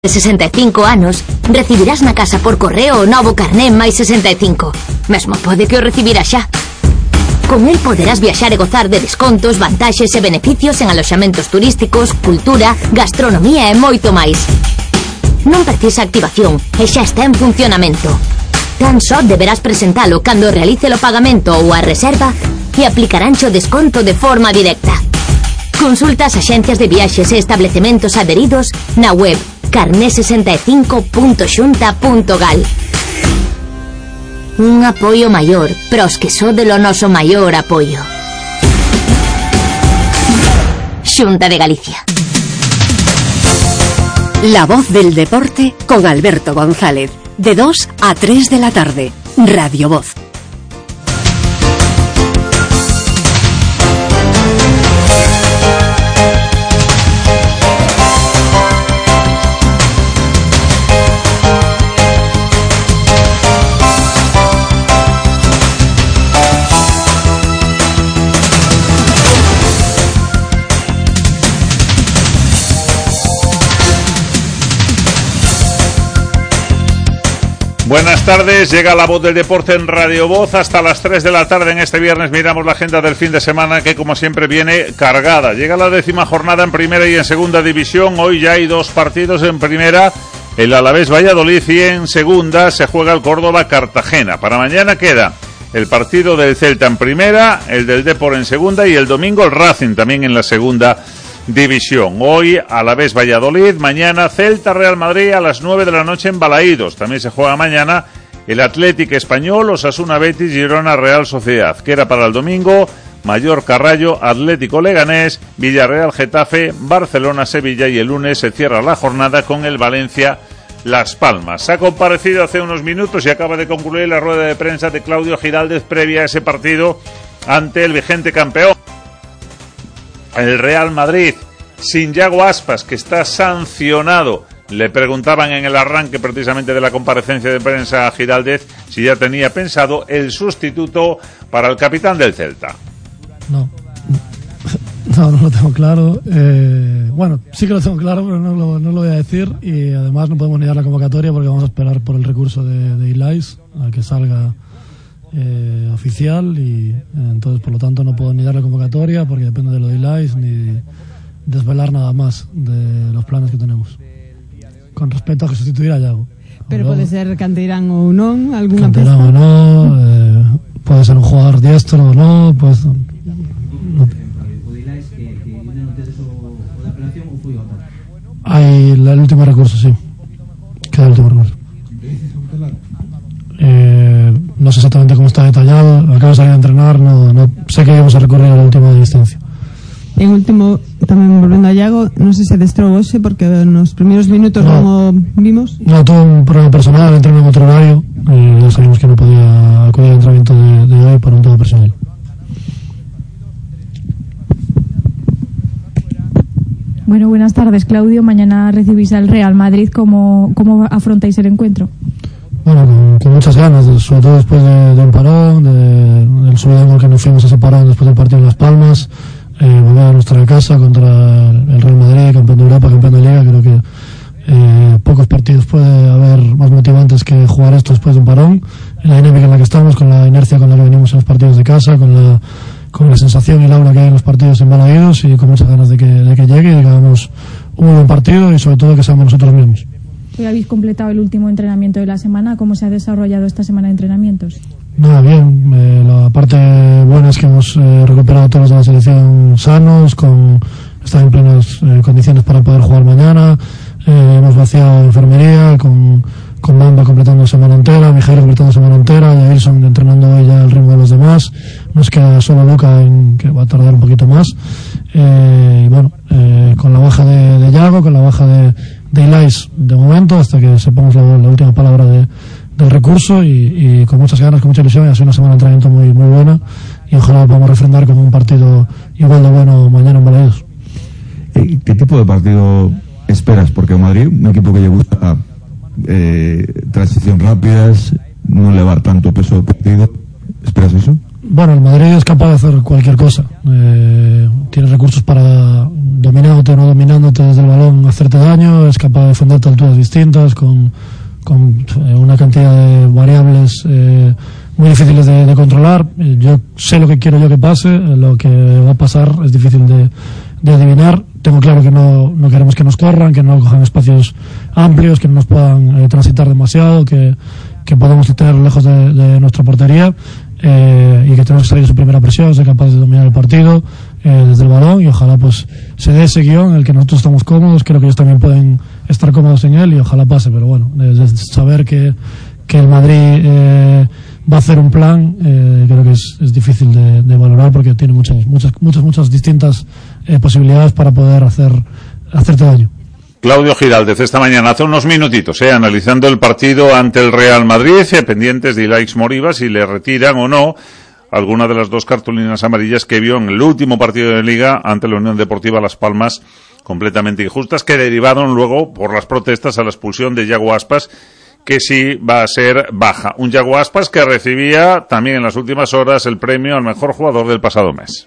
De 65 anos, recibirás na casa por correo o novo carné máis 65. Mesmo pode que o recibirás xa. Con el poderás viaxar e gozar de descontos, vantaxes e beneficios en aloxamentos turísticos, cultura, gastronomía e moito máis. Non precisa activación e xa está en funcionamento. Tan só deberás presentalo cando realice o pagamento ou a reserva e aplicaránche o desconto de forma directa. Consulta as axencias de viaxes e establecementos adheridos na web carné65.xunta.gal. Un apoio maior pros que sode lo noso maior apoio. Xunta de Galicia. La voz del deporte con Alberto González, de 2 a 3 de la tarde. Radio Voz. Buenas tardes, llega la voz del deporte en Radio Voz hasta las 3 de la tarde en este viernes. Miramos la agenda del fin de semana que como siempre viene cargada. Llega la 10ª jornada en primera y en segunda división. Hoy ya hay 2 partidos en primera, el Alavés Valladolid, y en segunda se juega el Córdoba Cartagena. Para mañana queda el partido del Celta en primera, el del Depor en segunda y el domingo el Racing también en la segunda división. Hoy Alavés Valladolid, mañana Celta Real Madrid a las 9 de la noche en Balaídos. También se juega mañana el Atlético Español, Osasuna Betis, Girona Real Sociedad. Queda para el domingo Mallorca Rayo, Atlético Leganés, Villarreal Getafe, Barcelona Sevilla, y el lunes se cierra la jornada con el Valencia Las Palmas. Ha comparecido hace unos minutos y acaba de concluir la rueda de prensa de Claudio Giraldez previa a ese partido ante el vigente campeón, el Real Madrid, sin Yago Aspas, que está sancionado. Le preguntaban en el arranque precisamente de la comparecencia de prensa a Giraldez si ya tenía pensado el sustituto para el capitán del Celta. No lo tengo claro. Bueno, sí que lo tengo claro, pero no lo voy a decir. Y además no podemos negar la convocatoria porque vamos a esperar por el recurso de Ilais a que salga oficial, y entonces por lo tanto no puedo ni dar la convocatoria porque depende de lo de Ilais, ni desvelar nada más de los planes que tenemos con respecto a que sustituir a Yago. Pero pode ser canteirán ou non, alguna pista. Canteirán ou non, pode ser un jugador diestro ou non, pues no. Hay el último recurso, sí. Queda el último recurso. No sé exactamente cómo está detallado. Acabo de salir a entrenar, no sé que íbamos a recurrir a la última distancia. En último, tamén volvendo a Yago, non sei se destrou hoxe porque nos primeiros minutos non o vimos. No, tuvo un problema personal, entreno en otro horario, ya sabemos que no podía acudir al entrenamiento de hoy por un tema personal. Bueno, buenas tardes, Claudio. Mañana recibís al Real Madrid. ¿Cómo afrontáis el encuentro? Bueno, con muchas ganas, sobre todo después de un parón, del subidón que nos fuimos a ese parón después del partido en Las Palmas, volver a nuestra casa contra el Real Madrid, campeón de Europa, campeón de Liga. Creo que pocos partidos puede haber más motivantes que jugar esto después de un parón, en la dinámica en la que estamos, con la inercia con la que venimos en los partidos de casa, con la sensación y el aura que hay en los partidos en Balaídos, y con muchas ganas de que llegue y de que hagamos un muy buen partido y sobre todo que seamos nosotros mismos. Hoy habéis completado el último entrenamiento de la semana. ¿Cómo se ha desarrollado esta semana de entrenamientos? Nada, bien. La parte buena es que hemos recuperado a todos los de la selección sanos, están en plenas condiciones para poder jugar mañana. Hemos vaciado enfermería con Bamba completando semana entera, Mijail completando semana entera, Jailson entrenando hoy ya al ritmo de los demás. Nos queda solo Luca, que va a tardar un poquito más. Y bueno, con la baja de Yago, con la baja de Ilais de momento, hasta que sepamos la última palabra del recurso, y con muchas ganas, con mucha ilusión. Ha sido una semana de entrenamiento muy, muy buena, y ojalá podamos refrendar con un partido igual de bueno mañana en Balaídos. ¿Qué tipo de partido esperas? Porque Madrid, un equipo que le gusta transición rápidas, no elevar tanto peso de partido, ¿esperas eso? Bueno, el Madrid es capaz de hacer cualquier cosa. tiene recursos para, dominándote o no dominándote desde el balón, hacerte daño, es capaz de defenderte a alturas distintas, con una cantidad de variables muy difíciles de controlar. Yo sé lo que quiero yo que pase, lo que va a pasar es difícil de adivinar. Tengo claro que no queremos que nos corran, que no cojan espacios amplios, que no nos puedan transitar demasiado, que podamos tener lejos de nuestra portería, y que tenemos que salir de su primera presión, ser capaces de dominar el partido desde el balón, y ojalá pues se dé ese guión en el que nosotros estamos cómodos. Creo que ellos también pueden estar cómodos en él, y ojalá pase. Pero bueno, saber que el Madrid va a hacer un plan, creo que es difícil de valorar, porque tiene muchas distintas posibilidades para poder hacerte daño. Claudio Giraldez, esta mañana, hace unos minutitos, analizando el partido ante el Real Madrid, pendientes de Ilaix Moriba, si le retiran o no alguna de las 2 cartulinas amarillas que vio en el último partido de Liga ante la Unión Deportiva Las Palmas, completamente injustas, que derivaron luego por las protestas a la expulsión de Yago Aspas, que sí va a ser baja. Un Yago Aspas que recibía también en las últimas horas el premio al mejor jugador del pasado mes.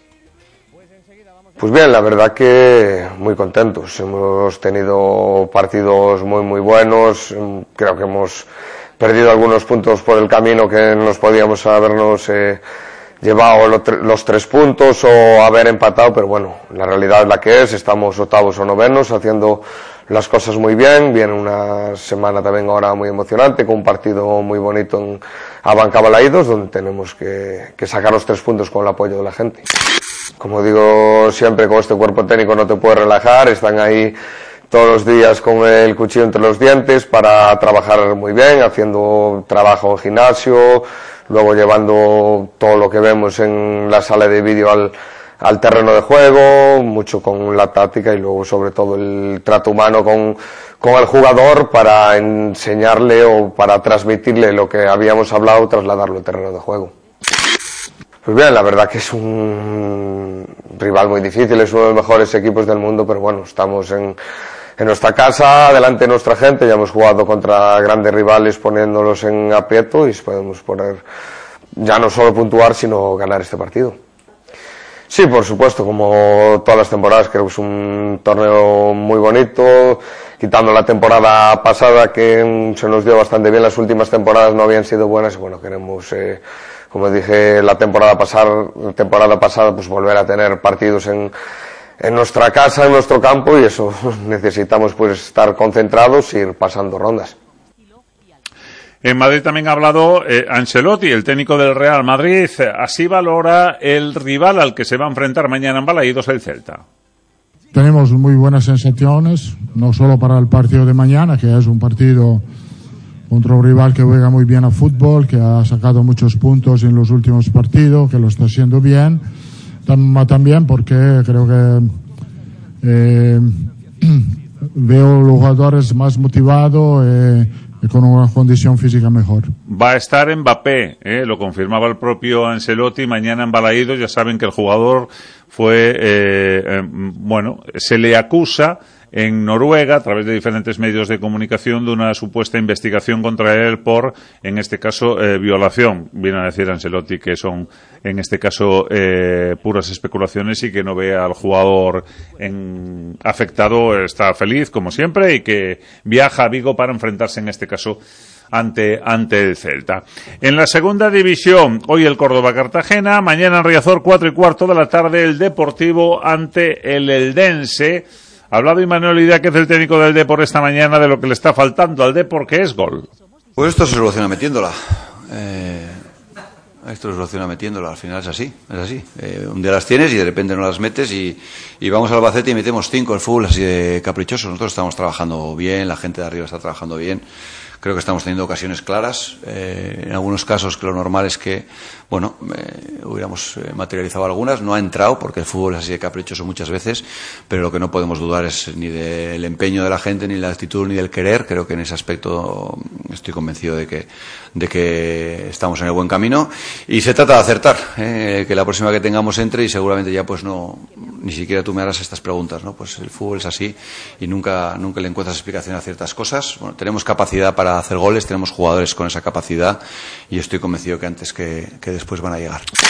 Pues bien, la verdad que muy contentos. Hemos tenido partidos muy buenos. Creo que hemos perdido algunos puntos por el camino, que nos podíamos habernos llevado los 3 puntos o haber empatado, pero bueno, la realidad es la que es. Estamos octavos o novenos haciendo las cosas muy bien. Viene una semana también ahora muy emocionante, con un partido muy bonito en Abancabalaídos, donde tenemos que sacar los 3 puntos con el apoyo de la gente. Como digo siempre, con este cuerpo técnico no te puedes relajar, están ahí todos los días con el cuchillo entre los dientes para trabajar muy bien, haciendo trabajo en gimnasio, luego llevando todo lo que vemos en la sala de vídeo al terreno de juego, mucho con la táctica, y luego sobre todo el trato humano con el jugador, para enseñarle o para transmitirle lo que habíamos hablado, trasladarlo al terreno de juego. Pues bien, la verdad que es un rival muy difícil, es uno de los mejores equipos del mundo, pero bueno, estamos en nuestra casa, delante de nuestra gente. Ya hemos jugado contra grandes rivales poniéndolos en aprieto, y podemos poner, ya no solo puntuar, sino ganar este partido. Sí, por supuesto, como todas las temporadas, creo que es un torneo muy bonito, quitando la temporada pasada, que se nos dio bastante bien. Las últimas temporadas no habían sido buenas, y bueno, queremos, como dije la temporada pasada, pues volver a tener partidos en nuestra casa, en nuestro campo, y eso necesitamos, pues estar concentrados e ir pasando rondas. En Madrid también ha hablado Ancelotti, el técnico del Real Madrid. Así valora el rival al que se va a enfrentar mañana en Balaídos, el Celta. Tenemos muy buenas sensaciones, no solo para el partido de mañana, que es un partido contra un rival que juega muy bien a fútbol, que ha sacado muchos puntos en los últimos partidos, que lo está haciendo bien, también porque creo que veo los jugadores más motivados y con una condición física mejor. Va a estar Mbappé, lo confirmaba el propio Ancelotti, mañana en Balaídos. Ya saben que el jugador fue, se le acusa en Noruega, a través de diferentes medios de comunicación, de una supuesta investigación contra él por, en este caso, violación. Viene a decir Ancelotti que son, en este caso, puras especulaciones, y que no ve al jugador afectado. Está feliz, como siempre, y que viaja a Vigo para enfrentarse, en este caso, ante el Celta. En la segunda división, hoy el Córdoba-Cartagena, mañana en Riazor, 4:15 de la tarde, el Deportivo ante el Eldense. Ha hablado Imanol Idáquez, el técnico del Depor, esta mañana, de lo que le está faltando al Depor, que es gol. Pues esto se soluciona metiéndola. Esto se soluciona metiéndola, al final es así. Un día las tienes y de repente no las metes, y vamos al Albacete y metemos 5. El fútbol es así de caprichoso. Nosotros estamos trabajando bien, la gente de arriba está trabajando bien. Creo que estamos teniendo ocasiones claras. En algunos casos, que lo normal es que, hubiéramos materializado algunas. No ha entrado, porque el fútbol es así de caprichoso muchas veces, pero lo que no podemos dudar es ni del empeño de la gente, ni la actitud, ni del querer. Creo que en ese aspecto estoy convencido de que estamos en el buen camino, y se trata de acertar, que la próxima que tengamos entre, y seguramente ya pues ni siquiera tú me harás estas preguntas, ¿no? Pues el fútbol es así, y nunca le encuentras explicación a ciertas cosas. Bueno, tenemos capacidad para hacer goles, tenemos jugadores con esa capacidad, y estoy convencido que antes que después van a llegar.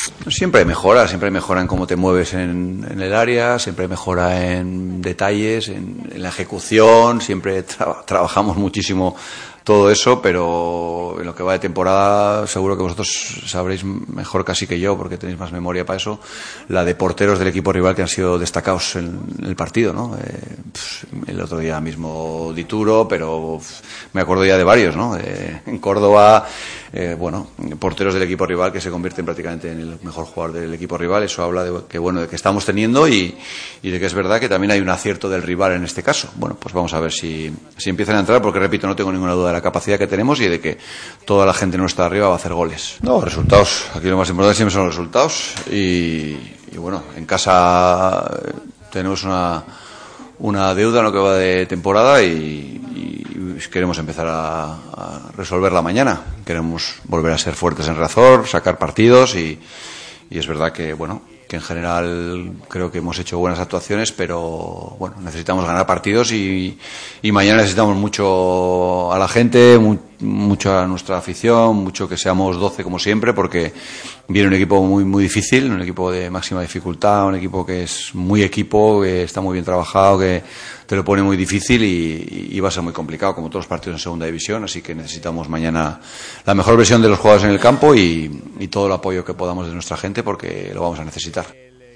Siempre hay mejora en cómo te mueves en el área, siempre hay mejora en detalles, en la ejecución, siempre trabajamos muchísimo todo eso, pero en lo que va de temporada seguro que vosotros sabréis mejor casi que yo, porque tenéis más memoria para eso, la de porteros del equipo rival que han sido destacados en el partido, ¿no? El otro día mismo Dituro, pero me acuerdo ya de varios, ¿no? En Córdoba, porteros del equipo rival que se convierten prácticamente en el mejor jugador del equipo rival. Eso habla de que estamos teniendo y de que es verdad que también hay un acierto del rival en este caso. Bueno, pues vamos a ver si empiezan a entrar, porque repito, no tengo ninguna duda de la capacidad que tenemos y de que toda la gente nuestra de arriba va a hacer goles. No, resultados. Aquí lo más importante siempre son los resultados y bueno, en casa tenemos una deuda en lo que va de temporada y queremos empezar a resolverla mañana. Queremos volver a ser fuertes en Riazor, sacar partidos y es verdad que que en general creo que hemos hecho buenas actuaciones, pero bueno, necesitamos ganar partidos y mañana necesitamos mucho a la gente, mucho a nuestra afición, mucho que seamos 12 como siempre, porque viene un equipo muy muy difícil, un equipo de máxima dificultad, un equipo que es muy equipo, que está muy bien trabajado, que te lo pone muy difícil y va a ser muy complicado, como todos los partidos en segunda división, así que necesitamos mañana la mejor versión de los jugadores en el campo y todo el apoyo que podamos de nuestra gente, porque lo vamos a necesitar.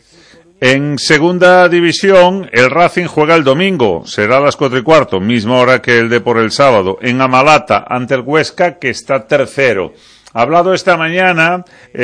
En segunda división, el Racing juega el domingo, será a las 4:15, misma hora que el Depor el sábado, en Amalata, ante el Huesca, que está tercero. Ha hablado esta mañana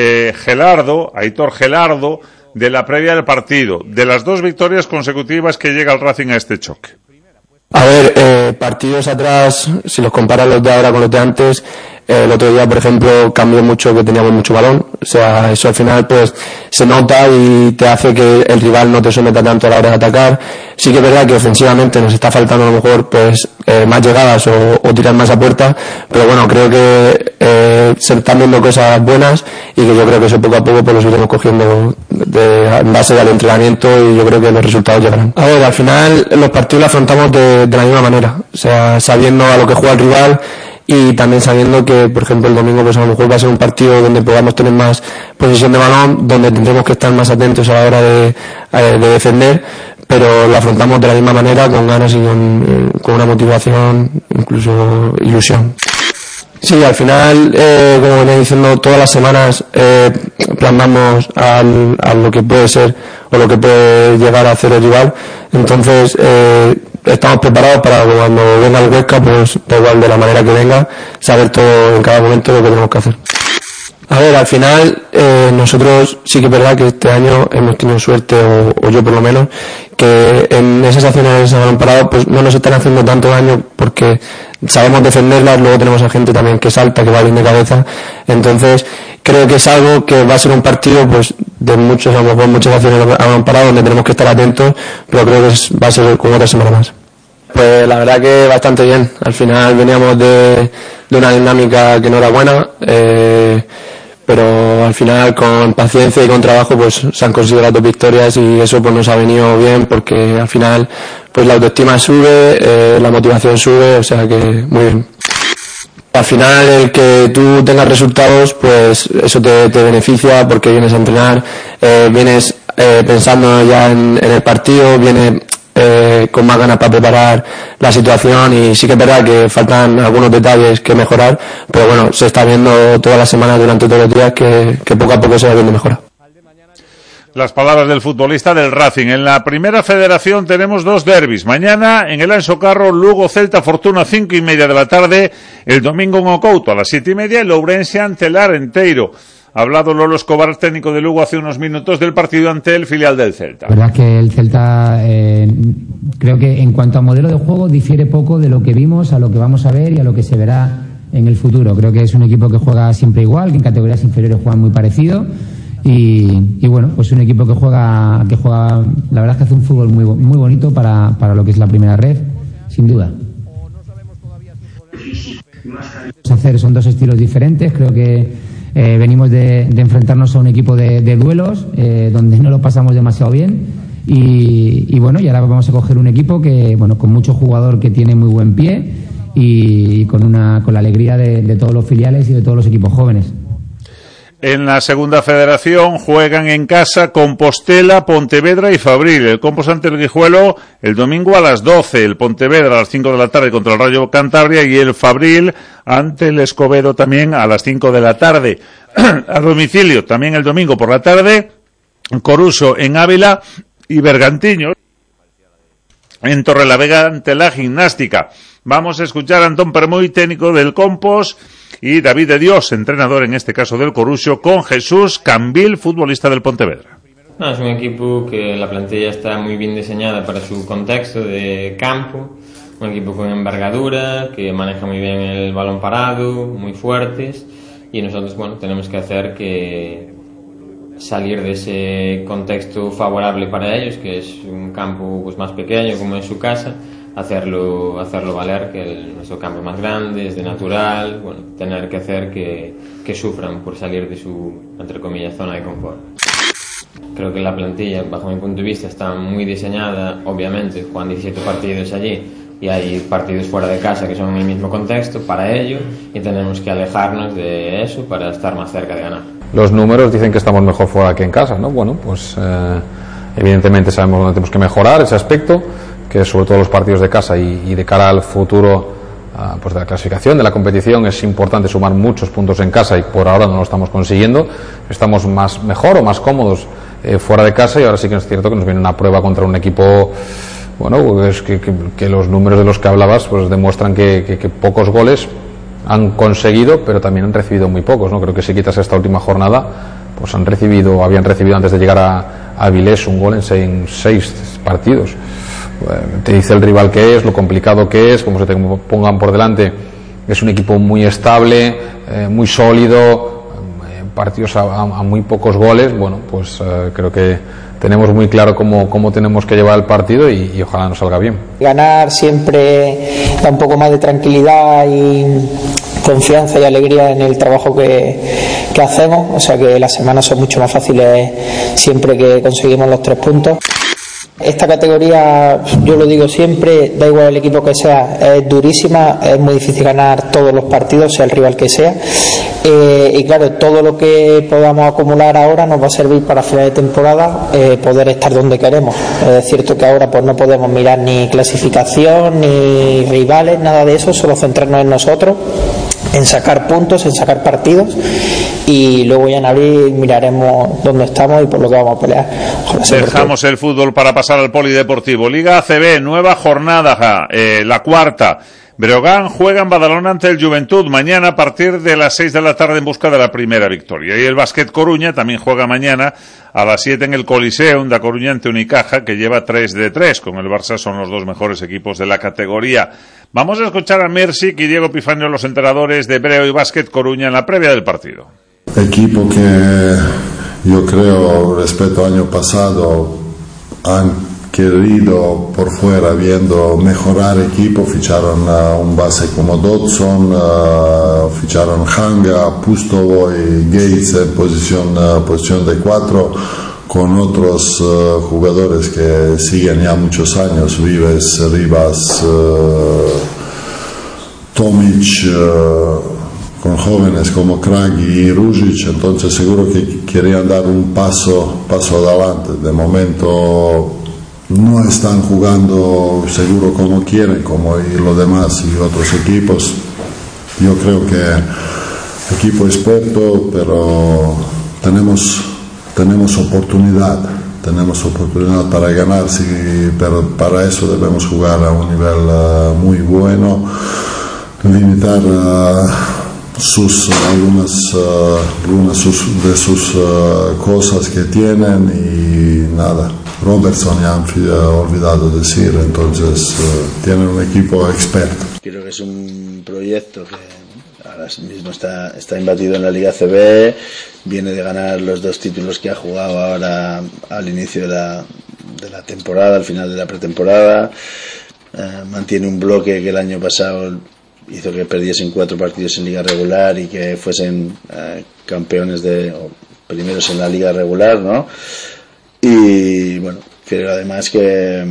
Aitor Gelardo, de la previa del partido, de las 2 victorias consecutivas que llega el Racing a este choque. A ver, partidos atrás, si los comparas los de ahora con los de antes, el otro día, por ejemplo, cambió mucho, que teníamos mucho balón, o sea, eso al final pues se nota y te hace que el rival no te someta tanto a la hora de atacar. Sí que es verdad que ofensivamente nos está faltando a lo mejor pues más llegadas o tirar más a puerta, pero bueno, creo que se están viendo cosas buenas y que yo creo que eso poco a poco pues lo iremos cogiendo en base al entrenamiento y yo creo que los resultados llegarán. A ver, al final los partidos los afrontamos de la misma manera, o sea, sabiendo a lo que juega el rival y también sabiendo que, por ejemplo, el domingo pues a lo mejor va a ser un partido donde podamos tener más posesión de balón, donde tendremos que estar más atentos a la hora de defender, pero lo afrontamos de la misma manera, con ganas y con una motivación, incluso ilusión. Sí, al final, como venía diciendo, todas las semanas plasmamos a lo que puede ser o lo que puede llegar a hacer el rival. Entonces, estamos preparados para cuando venga el Huesca, pues da igual de la manera que venga, saber todo en cada momento lo que tenemos que hacer. A ver, al final nosotros sí que es verdad que este año hemos tenido suerte, o yo por lo menos, que en esas acciones de balón parado pues no nos están haciendo tanto daño porque sabemos defenderlas, luego tenemos a gente también que salta, que va bien de cabeza, entonces creo que es algo que va a ser un partido pues de muchas acciones de balón parado donde tenemos que estar atentos, pero creo que va a ser como otra semana más. Pues la verdad que bastante bien, al final veníamos de una dinámica que no era buena, pero al final con paciencia y con trabajo pues se han conseguido las 2 victorias y eso pues nos ha venido bien porque al final pues la autoestima sube, la motivación sube, o sea que muy bien. Al final el que tú tengas resultados pues eso te beneficia porque vienes a entrenar, vienes pensando ya en el partido, vienes con más ganas para preparar la situación y sí que es verdad que faltan algunos detalles que mejorar, pero bueno, se está viendo todas las semanas durante todos los días que poco a poco se va viendo mejora. Las palabras del futbolista del Racing. En la primera federación tenemos 2 derbis. Mañana en el Anxo Carro, Lugo Celta Fortuna 5:30 de la tarde. El domingo en Ocouto a las 7:30 el Ourense ante el Arenteiro. Ha hablado Lolo Escobar, técnico de Lugo, hace unos minutos del partido ante el filial del Celta. La verdad es que el Celta creo que en cuanto a modelo de juego difiere poco de lo que vimos, a lo que vamos a ver y a lo que se verá en el futuro. Creo que es un equipo que juega siempre igual, que en categorías inferiores juegan muy parecido y bueno, pues un equipo que juega, la verdad es que hace un fútbol muy bonito para lo que es la primera red, sin duda. Son 2 estilos diferentes, creo que venimos de enfrentarnos a un equipo de duelos donde no lo pasamos demasiado bien y bueno, y ahora vamos a coger un equipo que bueno, con mucho jugador que tiene muy buen pie y con la alegría de todos los filiales y de todos los equipos jóvenes. En la segunda federación juegan en casa Compostela, Pontevedra y Fabril. El Compos ante el Guijuelo el domingo a las 12, el Pontevedra a las 5 de la tarde contra el Rayo Cantabria y el Fabril ante el Escobedo también a las 5 de la tarde. A domicilio también el domingo por la tarde, Coruso en Ávila y Bergantiños en Torrelavega ante la Gimnástica. Vamos a escuchar a Antón Permuy, técnico del Compos, y David de Dios, entrenador en este caso del Coruso, con Jesús Cambil, futbolista del Pontevedra. No, es un equipo que la plantilla está muy bien diseñada para su contexto de campo, un equipo con envergadura, que maneja muy bien el balón parado, muy fuertes, y nosotros, bueno, tenemos que hacer que salir de ese contexto favorable para ellos, que es un campo pues más pequeño como en su casa, hacerlo valer, que nuestro campo es más grande, es de natural, bueno, tener que hacer que sufran por salir de su, entre comillas, zona de confort. Creo que la plantilla, bajo mi punto de vista, está muy diseñada, obviamente, juegan 17 partidos allí y hay partidos fuera de casa que son en el mismo contexto para ello, y tenemos que alejarnos de eso para estar más cerca de ganar. Los números dicen que estamos mejor fuera que en casa, ¿no? Bueno, pues evidentemente sabemos dónde tenemos que mejorar ese aspecto, que sobre todo los partidos de casa y de cara al futuro pues de la clasificación, de la competición, es importante sumar muchos puntos en casa y por ahora no lo estamos consiguiendo. Estamos mejor o más cómodos fuera de casa, y ahora sí que es cierto que nos viene una prueba contra un equipo, bueno, es que los números de los que hablabas pues demuestran que pocos goles han conseguido, pero también han recibido muy pocos, ¿no? Creo que si quitas esta última jornada, pues habían recibido antes de llegar a Avilés un gol en 6 partidos. Te dice el rival que es, lo complicado que es, como se te pongan por delante. Es un equipo muy estable, muy sólido, partidos a muy pocos goles. Bueno, pues creo que tenemos muy claro cómo tenemos que llevar el partido y ojalá nos salga bien. Ganar siempre da un poco más de tranquilidad y confianza y alegría en el trabajo que hacemos, o sea que las semanas son mucho más fáciles siempre que conseguimos los 3 puntos. Esta categoría, yo lo digo siempre, da igual el equipo que sea, es durísima, es muy difícil ganar todos los partidos, sea el rival que sea, y claro, todo lo que podamos acumular ahora nos va a servir para final de temporada poder estar donde queremos. Es cierto que ahora pues no podemos mirar ni clasificación ni rivales, nada de eso, solo centrarnos en nosotros, en sacar puntos, en sacar partidos, y luego ya en abril miraremos dónde estamos y por lo que vamos a pelear. Dejamos el fútbol para pasar al polideportivo. Liga ACB, nueva jornada, la cuarta. Breogán juega en Badalona ante el Juventud mañana a partir de las 6 de la tarde en busca de la primera victoria. Y el Básquet Coruña también juega mañana a las 7 en el Coliseum da Coruña ante Unicaja, que lleva 3 de 3. Con el Barça son los 2 mejores equipos de la categoría. Vamos a escuchar a Mersic y Diego Epifanio, los entrenadores de Breo y Básquet Coruña, en la previa del partido. Equipo que yo creo, respecto al año pasado, han querido por fuera, viendo mejorar equipo, ficharon un base como Dodson, ficharon Hanga, Pustovo y Gates en posición de 4, con otros jugadores que siguen ya muchos años, Vives, Rivas, Tomic, con jóvenes como Kragi y Ružić. Entonces seguro que querían dar un paso adelante. De momento no están jugando seguro como quieren, como y los demás y otros equipos. Yo creo que equipo experto, pero tenemos oportunidad para ganar, sí, pero para eso debemos jugar a un nivel muy bueno, limitar algunas de sus cosas que tienen, y nada. Robertson ya han olvidado decir, entonces tienen un equipo experto. Creo que es un proyecto que ahora mismo está imbatido en la Liga CB, viene de ganar los 2 títulos que ha jugado ahora al inicio de la temporada, al final de la pretemporada, mantiene un bloque que el año pasado hizo que perdiesen 4 partidos en liga regular y que fuesen campeones o primeros en la liga regular, ¿no? Y bueno, creo además que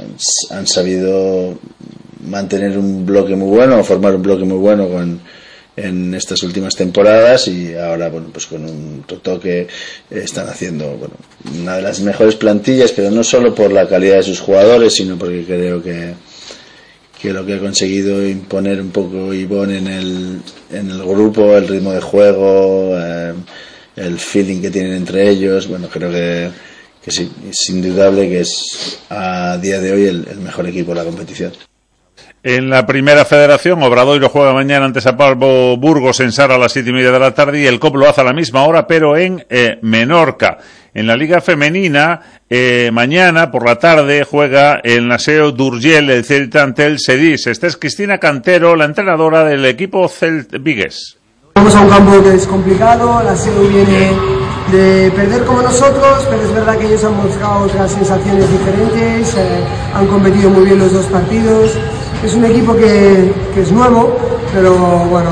han sabido mantener un bloque muy bueno, formar un bloque muy bueno en estas últimas temporadas, y ahora bueno, pues con un toque están haciendo una de las mejores plantillas, pero no solo por la calidad de sus jugadores, sino porque creo que lo que ha conseguido imponer un poco Ivonne en el grupo, el ritmo de juego, el feeling que tienen entre ellos, bueno, creo que sí, es indudable que es a día de hoy el mejor equipo de la competición. En la Primera Federación, Obradoiro juega mañana ante Sao Paulo Burgos en Sara a las 7:30 de la tarde, y el COP lo hace a la misma hora, pero en Menorca. En la Liga Femenina, mañana por la tarde juega el Naseo d'Urgell, el Celta ante el Sedís. Esta es Cristina Cantero, la entrenadora del equipo Vigues. Vamos a un campo que es complicado, la SEO viene de perder como nosotros, pero es verdad que ellos han mostrado otras sensaciones diferentes, han competido muy bien los dos partidos. Es un equipo que es nuevo, pero bueno,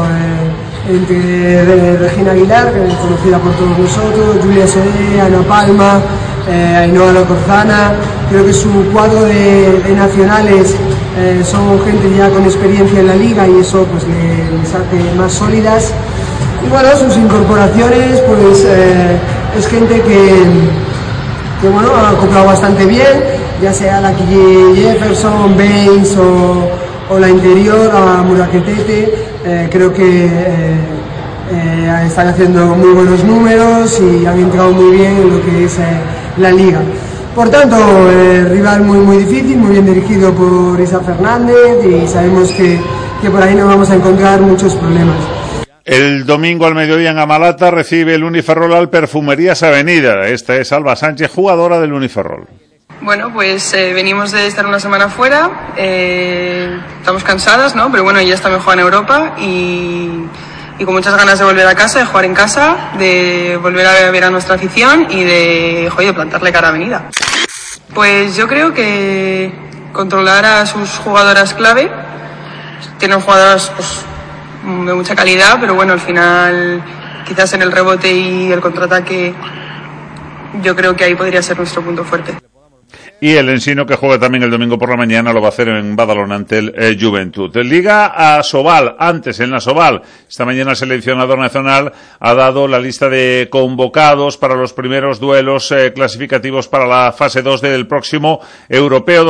entre Regina Aguilar, que es conocida por todos nosotros, Julia Sodé, Ana Palma, Ainhoa Locorzana, creo que su cuadro de nacionales son gente ya con experiencia en la liga, y eso pues les hace más sólidas. Y bueno, sus incorporaciones pues es gente que bueno, ha acoplado bastante bien, ya sea la Jefferson, Baines o la interior, a Muraquetete. Creo que están haciendo muy buenos números y han entrado muy bien en lo que es la liga. Por tanto, rival muy difícil, muy bien dirigido por Isa Fernández, y sabemos que por ahí no vamos a encontrar muchos problemas. El domingo al mediodía en Amalata recibe el Uniferrol al Perfumerías Avenida. Esta es Alba Sánchez, jugadora del Uniferrol. Bueno, pues venimos de estar una semana fuera, estamos cansadas, ¿no? Pero bueno, ya está mejor en Europa y con muchas ganas de volver a casa, de jugar en casa, de volver a ver a nuestra afición y de plantarle cara a Avenida. Pues yo creo que controlar a sus jugadoras clave, tienen jugadoras pues de mucha calidad, pero bueno, al final quizás en el rebote y el contraataque yo creo que ahí podría ser nuestro punto fuerte. Y el Ensino, que juega también el domingo por la mañana, lo va a hacer en Badalona ante el Juventud. Liga a Sobal, antes en la Sobal. Esta mañana el seleccionador nacional ha dado la lista de convocados para los primeros duelos clasificativos para la fase 2 del próximo Europeo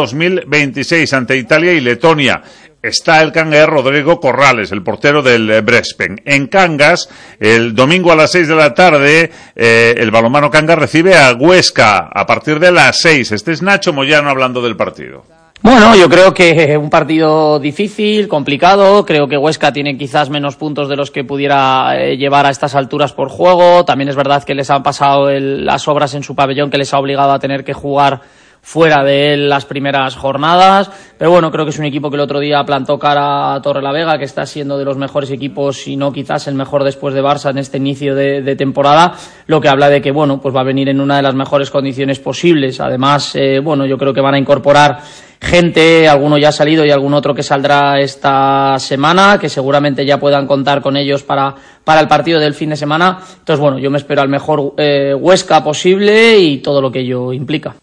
2026 ante Italia y Letonia. Está el cangués Rodrigo Corrales, el portero del Brespen. En Cangas, el domingo a las 6 de la tarde, el balonmano Cangas recibe a Huesca a partir de las 6. Este es Nacho Moyano hablando del partido. Bueno, yo creo que un partido difícil, complicado. Creo que Huesca tiene quizás menos puntos de los que pudiera llevar a estas alturas por juego. También es verdad que les han pasado las obras en su pabellón, que les ha obligado a tener que jugar fuera de él las primeras jornadas, pero bueno, creo que es un equipo que el otro día plantó cara a Torrelavega, que está siendo de los mejores equipos, y no quizás el mejor después de Barça en este inicio de temporada, lo que habla de que bueno, pues va a venir en una de las mejores condiciones posibles. Además, bueno, yo creo que van a incorporar gente, alguno ya ha salido y algún otro que saldrá esta semana, que seguramente ya puedan contar con ellos para el partido del fin de semana. Entonces bueno, yo me espero al mejor Huesca posible y todo lo que ello implica.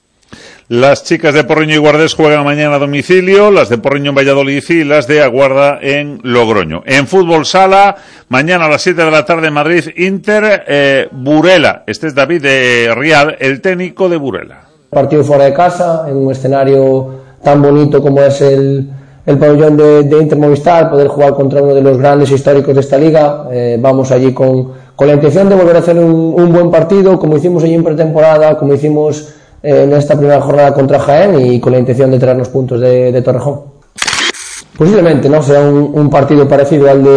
Las chicas de Porriño y Guardés juegan mañana a domicilio, las de Porriño en Valladolid y las de Aguarda en Logroño. En fútbol sala, mañana a las 7 de la tarde en Madrid, Inter Burela. Este es David de Rial, el técnico de Burela. Partido fuera de casa, en un escenario tan bonito como es el pabellón de Inter Movistar, poder jugar contra uno de los grandes históricos de esta liga. Vamos allí con la intención de volver a hacer un buen partido, como hicimos allí en pretemporada, como hicimos en esta primera jornada contra Jaén, y con la intención de traernos puntos de Torrejón. Posiblemente no será un partido parecido al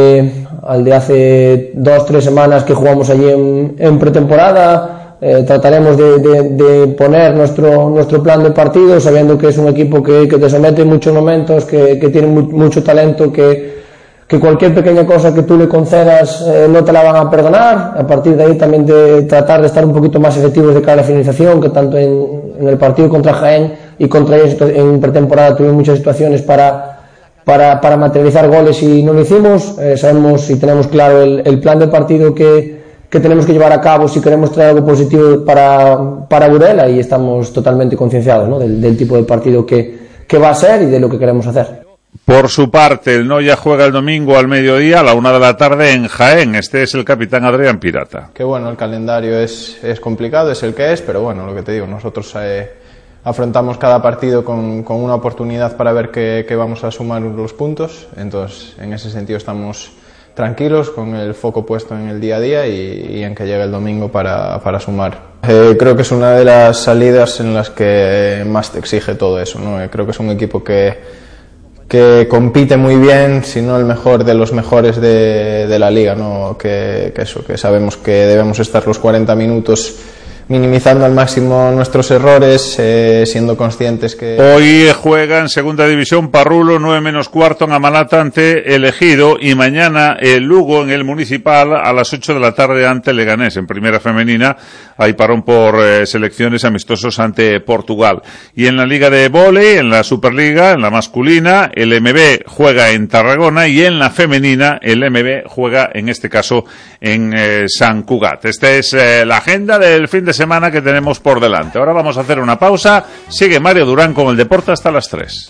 de hace 2-3 semanas que jugamos allí en pretemporada. Trataremos de poner nuestro plan de partido, sabiendo que es un equipo que te somete en muchos momentos, que tiene mucho talento, que cualquier pequeña cosa que tú le concedas no te la van a perdonar. A partir de ahí también de tratar de estar un poquito más efectivos de cara a la finalización, que tanto en el partido contra Jaén y contra ellos en pretemporada tuvimos muchas situaciones para materializar goles y no lo hicimos. Sabemos y tenemos claro el plan de partido que tenemos que llevar a cabo si queremos traer algo positivo para Burela, y estamos totalmente concienciados, ¿no? del tipo de partido que va a ser y de lo que queremos hacer. Por su parte, el Noya juega el domingo al mediodía a la 1 de la tarde en Jaén. Este es el capitán Adrián Pirata. Que bueno, el calendario es complicado, es el que es, pero bueno, lo que te digo, nosotros afrontamos cada partido con una oportunidad para ver que vamos a sumar los puntos. Entonces, en ese sentido estamos tranquilos, con el foco puesto en el día a día y en que llegue el domingo para sumar. Creo que es una de las salidas en las que más te exige todo eso, ¿no? Creo que es un equipo que compite muy bien, si no el mejor de los mejores de la liga, ¿no? Que sabemos que debemos estar los 40 minutos minimizando al máximo nuestros errores, siendo conscientes que... Hoy juega en segunda división Parrulo, 9:15 en Amalata ante el Ejido, y mañana el Lugo en el Municipal a las 8 de la tarde ante Leganés. En primera femenina hay parón por selecciones amistosos ante Portugal. Y en la Liga de Vóley, en la Superliga, en la masculina, el MB juega en Tarragona, y en la femenina el MB juega en este caso en San Cugat. Esta es la agenda del fin de semana que tenemos por delante. Ahora vamos a hacer una pausa. Sigue Mario Durán con el deporte hasta las 3.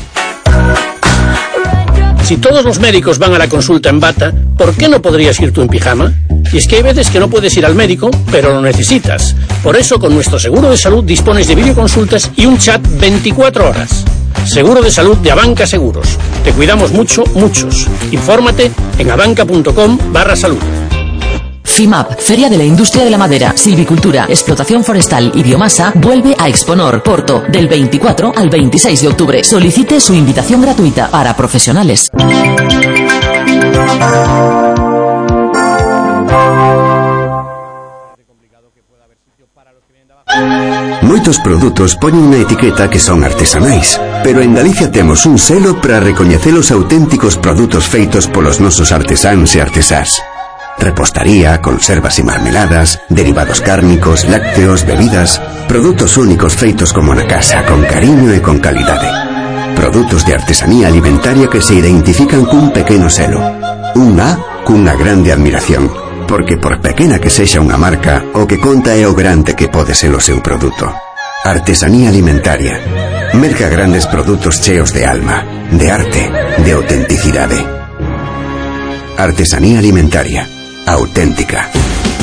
Si todos los médicos van a la consulta en bata, ¿por qué no podrías ir tú en pijama? Y es que hay veces que no puedes ir al médico, pero lo necesitas. Por eso, con nuestro seguro de salud dispones de videoconsultas y un chat 24 horas. Seguro de salud de Abanca Seguros. Te cuidamos mucho, muchos. Infórmate en abanca.com/salud. FIMAP, Feria de la Industria de la Madera, Silvicultura, Explotación Forestal y Biomasa, vuelve a Exponor, Porto, del 24 al 26 de octubre. Solicite su invitación gratuita para profesionales. Moitos produtos poñen na etiqueta que son artesanais, pero en Galicia temos un selo para recoñecer os auténticos produtos feitos polos nosos artesáns e artesás. Repostaría, conservas y marmeladas, derivados cárnicos, lácteos, bebidas, produtos únicos feitos como na casa, con cariño e con calidade. Produtos de artesanía alimentaria que se identifican cun pequeno selo. Un A cunha grande admiración, porque por pequena que sexa unha marca, o que conta é o grande que pode ser o seu produto. Artesanía alimentaria. Merca grandes produtos cheos de alma, de arte, de autenticidade. Artesanía alimentaria. Auténtica.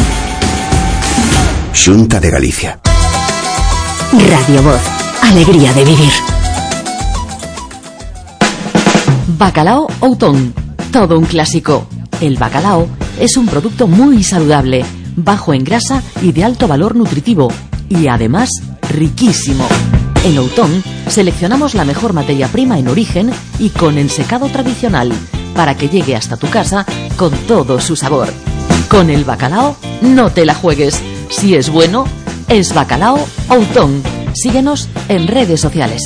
Xunta de Galicia. Radio Voz. Alegría de vivir. Bacalao Outón. Todo un clásico. El bacalao es un producto muy saludable, bajo en grasa y de alto valor nutritivo, y además riquísimo. En Outón seleccionamos la mejor materia prima en origen y con ensecado tradicional, para que llegue hasta tu casa con todo su sabor. Con el bacalao no te la juegues. Si es bueno, es Bacalao Outón. Síguenos en redes sociales.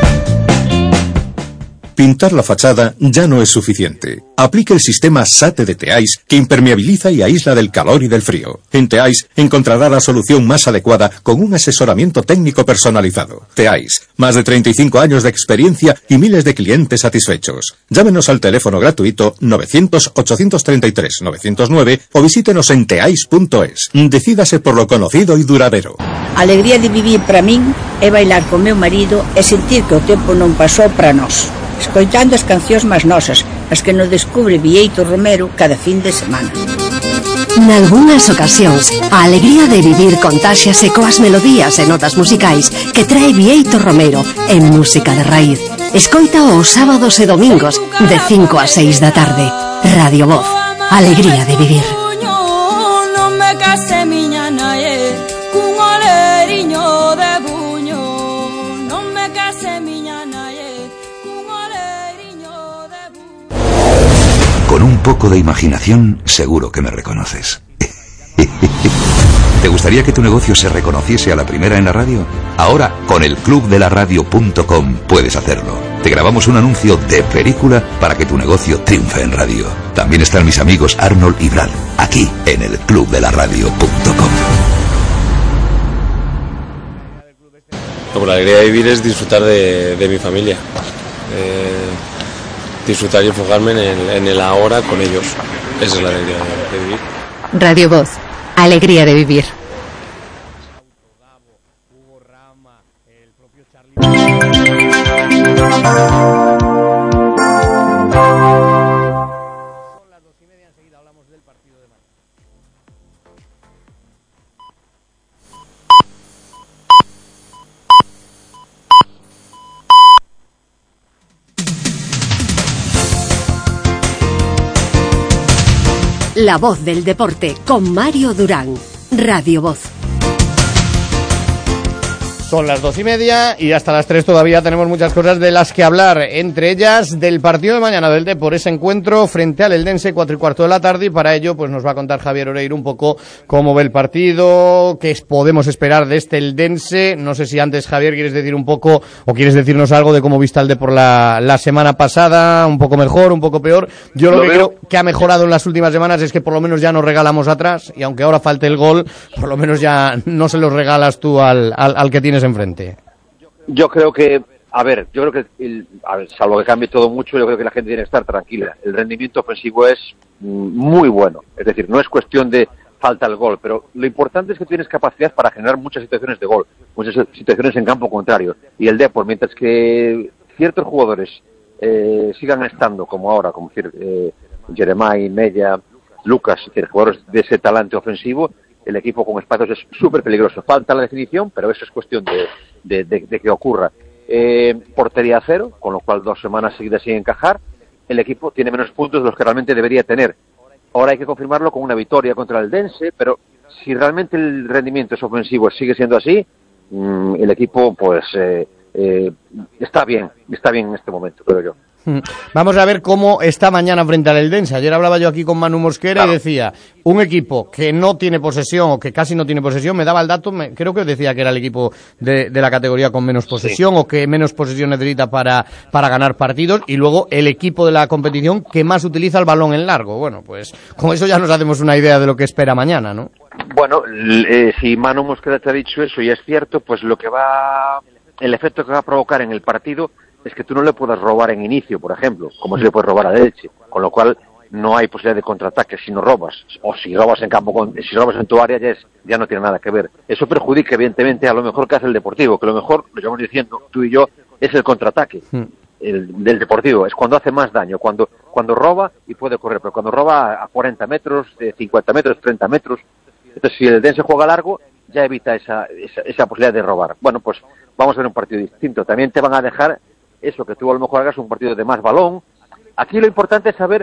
Pintar la fachada ya no es suficiente. Aplique el sistema SATE de Teais, que impermeabiliza y aísla del calor y del frío. En Teais encontrará la solución más adecuada con un asesoramiento técnico personalizado. Teais, más de 35 años de experiencia y miles de clientes satisfechos. Llámenos al teléfono gratuito 900-833-909 o visítenos en teais.es. Decídase por lo conocido y duradero. Alegría de vivir para min é bailar con meu marido e sentir que o tempo non pasou para nós. Escoitando as cancións máis nosas, as que nos descubre Vieito Romero cada fin de semana. Nalgúnas ocasións, a alegría de vivir contáxiase coas melodías e notas musicais que trae Vieito Romero en música de raíz. Escoita os sábados e domingos de 5 a 6 da tarde. Radio Voz. Alegría de vivir. Non me case miña nae, cun oleriño de buño. Non me case miña nae, cun oleriño de buño. Con un poco de imaginación, seguro que me reconoces. ¿Te gustaría que tu negocio se reconociese a la primera en la radio? Ahora, con el clubdelaradio.com puedes hacerlo. Te grabamos un anuncio de película para que tu negocio triunfe en radio. También están mis amigos Arnold y Brad, aquí en el clubdelaradio.com. La alegría de vivir es disfrutar de mi familia. Disfrutar y enfocarme en el ahora con ellos. Esa es la alegría de vivir. Radio Voz. Alegría de vivir. La voz del deporte con Mario Durán. Radio Voz. Son las 2:30 y hasta las 3 todavía tenemos muchas cosas de las que hablar, entre ellas del partido de mañana del Depor, ese encuentro frente al Eldense, 4:15 de la tarde, y para ello pues nos va a contar Javier Oreiro un poco cómo ve el partido, qué podemos esperar de este Eldense. No sé si antes, Javier, quieres decir un poco o quieres decirnos algo de cómo viste al Depor la semana pasada, un poco mejor, un poco peor. Yo lo que creo que ha mejorado en las últimas semanas es que por lo menos ya nos regalamos atrás, y aunque ahora falte el gol, por lo menos ya no se los regalas tú al que tienes enfrente. Yo creo que, salvo que cambie todo mucho, yo creo que la gente tiene que estar tranquila. El rendimiento ofensivo es muy bueno, es decir, no es cuestión de falta el gol, pero lo importante es que tienes capacidad para generar muchas situaciones de gol, muchas situaciones en campo contrario. Y el Depor, mientras que ciertos jugadores sigan estando como ahora, como decir Jeremai, Mella, Lucas, jugadores de ese talante ofensivo, el equipo con espacios es súper peligroso. Falta la definición, pero eso es cuestión de que ocurra. Portería cero, con lo cual 2 semanas seguidas sin encajar. El equipo tiene menos puntos de los que realmente debería tener. Ahora hay que confirmarlo con una victoria contra el Eldense, pero si realmente el rendimiento es ofensivo sigue siendo así, el equipo pues está bien en este momento, creo yo. Vamos a ver cómo está mañana frente al Eldense. Ayer hablaba yo aquí con Manu Mosquera y decía, un equipo que no tiene posesión o que casi no tiene posesión, me daba el dato, creo que decía que era el equipo de la categoría con menos posesión, o que menos posesión necesita para ganar partidos, y luego el equipo de la competición que más utiliza el balón en largo. Bueno, pues con eso ya nos hacemos una idea de lo que espera mañana, ¿no? Bueno, si Manu Mosquera te ha dicho eso y es cierto, pues el efecto que va a provocar en el partido es que tú no le puedas robar en inicio, por ejemplo, como se le puede robar a Elche, con lo cual no hay posibilidad de contraataque si no robas, o si robas si robas en tu área ya no tiene nada que ver. Eso perjudica evidentemente a lo mejor que hace el Deportivo, que lo mejor, lo llevamos diciendo tú y yo, es el contraataque del Deportivo, es cuando hace más daño, cuando roba y puede correr, pero cuando roba a 40 metros, 50 metros, 30 metros, entonces si el Eldense juega largo, ya evita esa posibilidad de robar. Bueno, pues vamos a ver un partido distinto, también te van a dejar eso, que tú a lo mejor hagas un partido de más balón. Aquí lo importante es saber,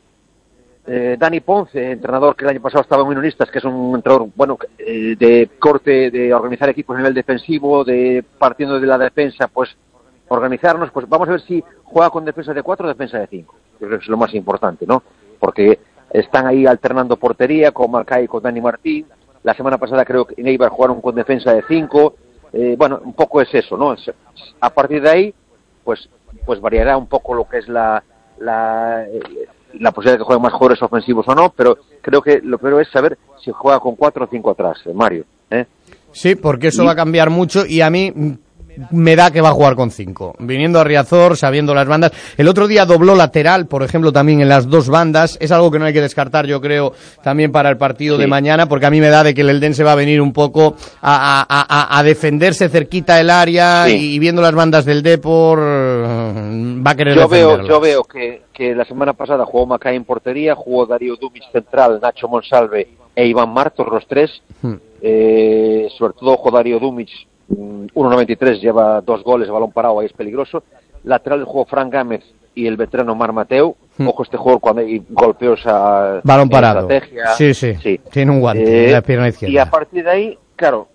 Dani Ponce, entrenador que el año pasado estaba en Unionistas, que es un entrenador, de corte, de organizar equipos a nivel defensivo, partiendo de la defensa, pues organizarnos, pues vamos a ver si juega con defensa de 4 o defensa de 5. Creo que es lo más importante, ¿no? Porque están ahí alternando portería con Marcay y con Dani Martín. La semana pasada creo que en Eibar jugaron con defensa de 5. Un poco es eso, ¿no? A partir de ahí, pues variará un poco lo que es la posibilidad de que jueguen más jugadores ofensivos o no, pero creo que lo primero es saber si juega con 4 o 5 atrás, Mario. Sí, porque eso va a cambiar mucho, y a mí me da que va a jugar con 5, viniendo a Riazor, sabiendo las bandas. El otro día dobló lateral, por ejemplo, también en las 2 bandas. Es algo que no hay que descartar, yo creo, también para el partido de mañana, porque a mí me da de que el Eldense va a venir un poco a defenderse cerquita del área, y viendo las bandas del Depor va a querer defenderlo. Yo veo que la semana pasada jugó Macay en portería, jugó Darío Dumic central, Nacho Monsalve e Iván Martos, los 3. Sobre todo jugó Darío Dumic, 1.93, lleva 2 goles, balón parado, ahí es peligroso. Lateral jugó Fran Gámez y el veterano Mar Mateu. Ojo este jugador cuando hay golpeos a balón parado. Estrategia. Sí. Tiene un guante en la pierna izquierda. Y a partir de ahí, claro,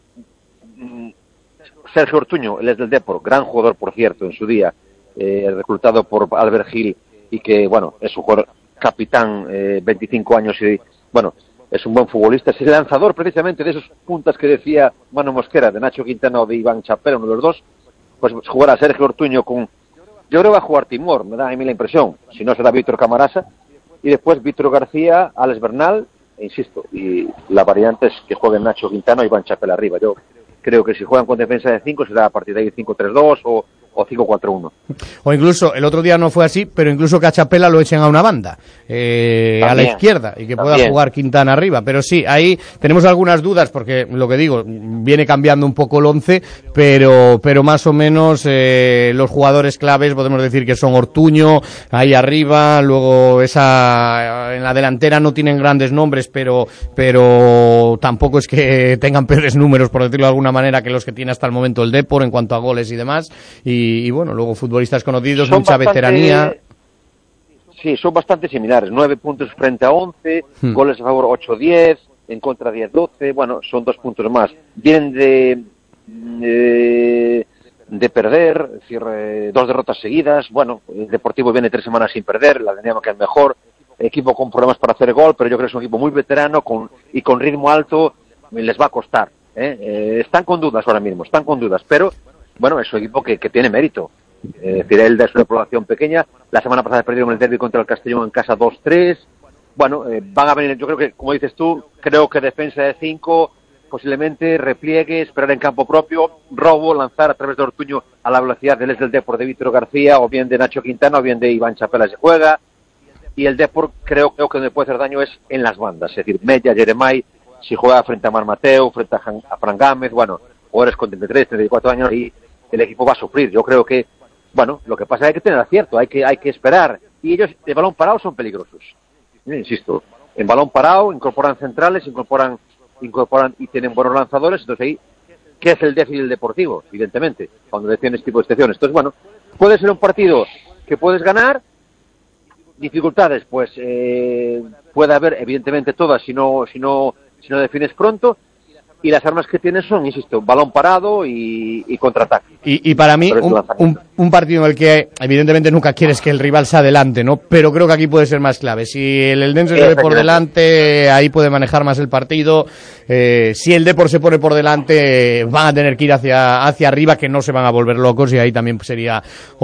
Sergio Ortuño, él es del Depor, gran jugador por cierto en su día, reclutado por Albert Gil, y que es un jugador capitán, 25 años, y es un buen futbolista, es el lanzador precisamente de esos puntas que decía Manu Mosquera, de Nacho Quintana o de Iván Chapela, uno de los dos. Pues jugará Sergio Ortuño yo creo que va a jugar Timor, me da a mí la impresión, si no será Víctor Camarasa, y después Víctor García, Alex Bernal, insisto, y la variante es que jueguen Nacho Quintana o Iván Chapela arriba. Yo creo que si juegan con defensa de 5 será a partir de ahí 5-3-2 o 5-4-1. O incluso, el otro día no fue así, pero incluso que a Chapela lo echen a una banda, a la izquierda, y que pueda jugar Quintana arriba. Pero sí, ahí tenemos algunas dudas, porque lo que digo, viene cambiando un poco el 11, pero más o menos los jugadores claves podemos decir que son Ortuño, ahí arriba, luego en la delantera no tienen grandes nombres, pero tampoco es que tengan peores números, por decirlo de alguna manera, que los que tiene hasta el momento el Depor en cuanto a goles y demás. Y luego futbolistas conocidos, mucha veteranía. Sí, son bastante similares. 9 puntos frente a 11, goles a favor 8-10, en contra 10-12. Bueno, son 2 puntos más. Vienen de perder, es decir, 2 derrotas seguidas. Bueno, el Deportivo viene 3 semanas sin perder, la teníamos que es mejor. Equipo con problemas para hacer gol, pero yo creo que es un equipo muy veterano y con ritmo alto. Les va a costar. Están con dudas ahora mismo, pero bueno, es un equipo que tiene mérito. Elda es una población pequeña. La semana pasada perdieron el derbi contra el Castellón en casa 2-3. Bueno, van a venir, yo creo que, como dices tú, creo que defensa de 5, posiblemente repliegue, esperar en campo propio, robo, lanzar a través de Ortuño a la velocidad del Depor de Víctor García, o bien de Nacho Quintana, o bien de Iván Chapela se juega. Y el Depor creo que donde puede hacer daño es en las bandas, es decir, Mella, Jeremai, si juega frente a Mar Mateo, frente a Fran Gámez, bueno, jugadores con 33, 34 años, y el equipo va a sufrir. Yo creo que, bueno, lo que pasa es que hay que tener acierto, hay que esperar. Y ellos, de balón parado, son peligrosos. Insisto, en balón parado, incorporan centrales, incorporan y tienen buenos lanzadores. Entonces ahí, ¿qué es el déficit del Deportivo? Evidentemente, cuando deciden este tipo de excepciones. Entonces, bueno, puede ser un partido que puedes ganar. Dificultades, pues puede haber, evidentemente, todas si no defines pronto. Y las armas que tienes son, insisto, balón parado y contraataque. Y para mí, un partido en el que evidentemente nunca quieres que el rival se adelante, ¿no? Pero creo que aquí puede ser más clave. Si el Eldense se ve por delante, ahí puede manejar más el partido. Si el Depor se pone por delante, van a tener que ir hacia arriba, que no se van a volver locos, y ahí también sería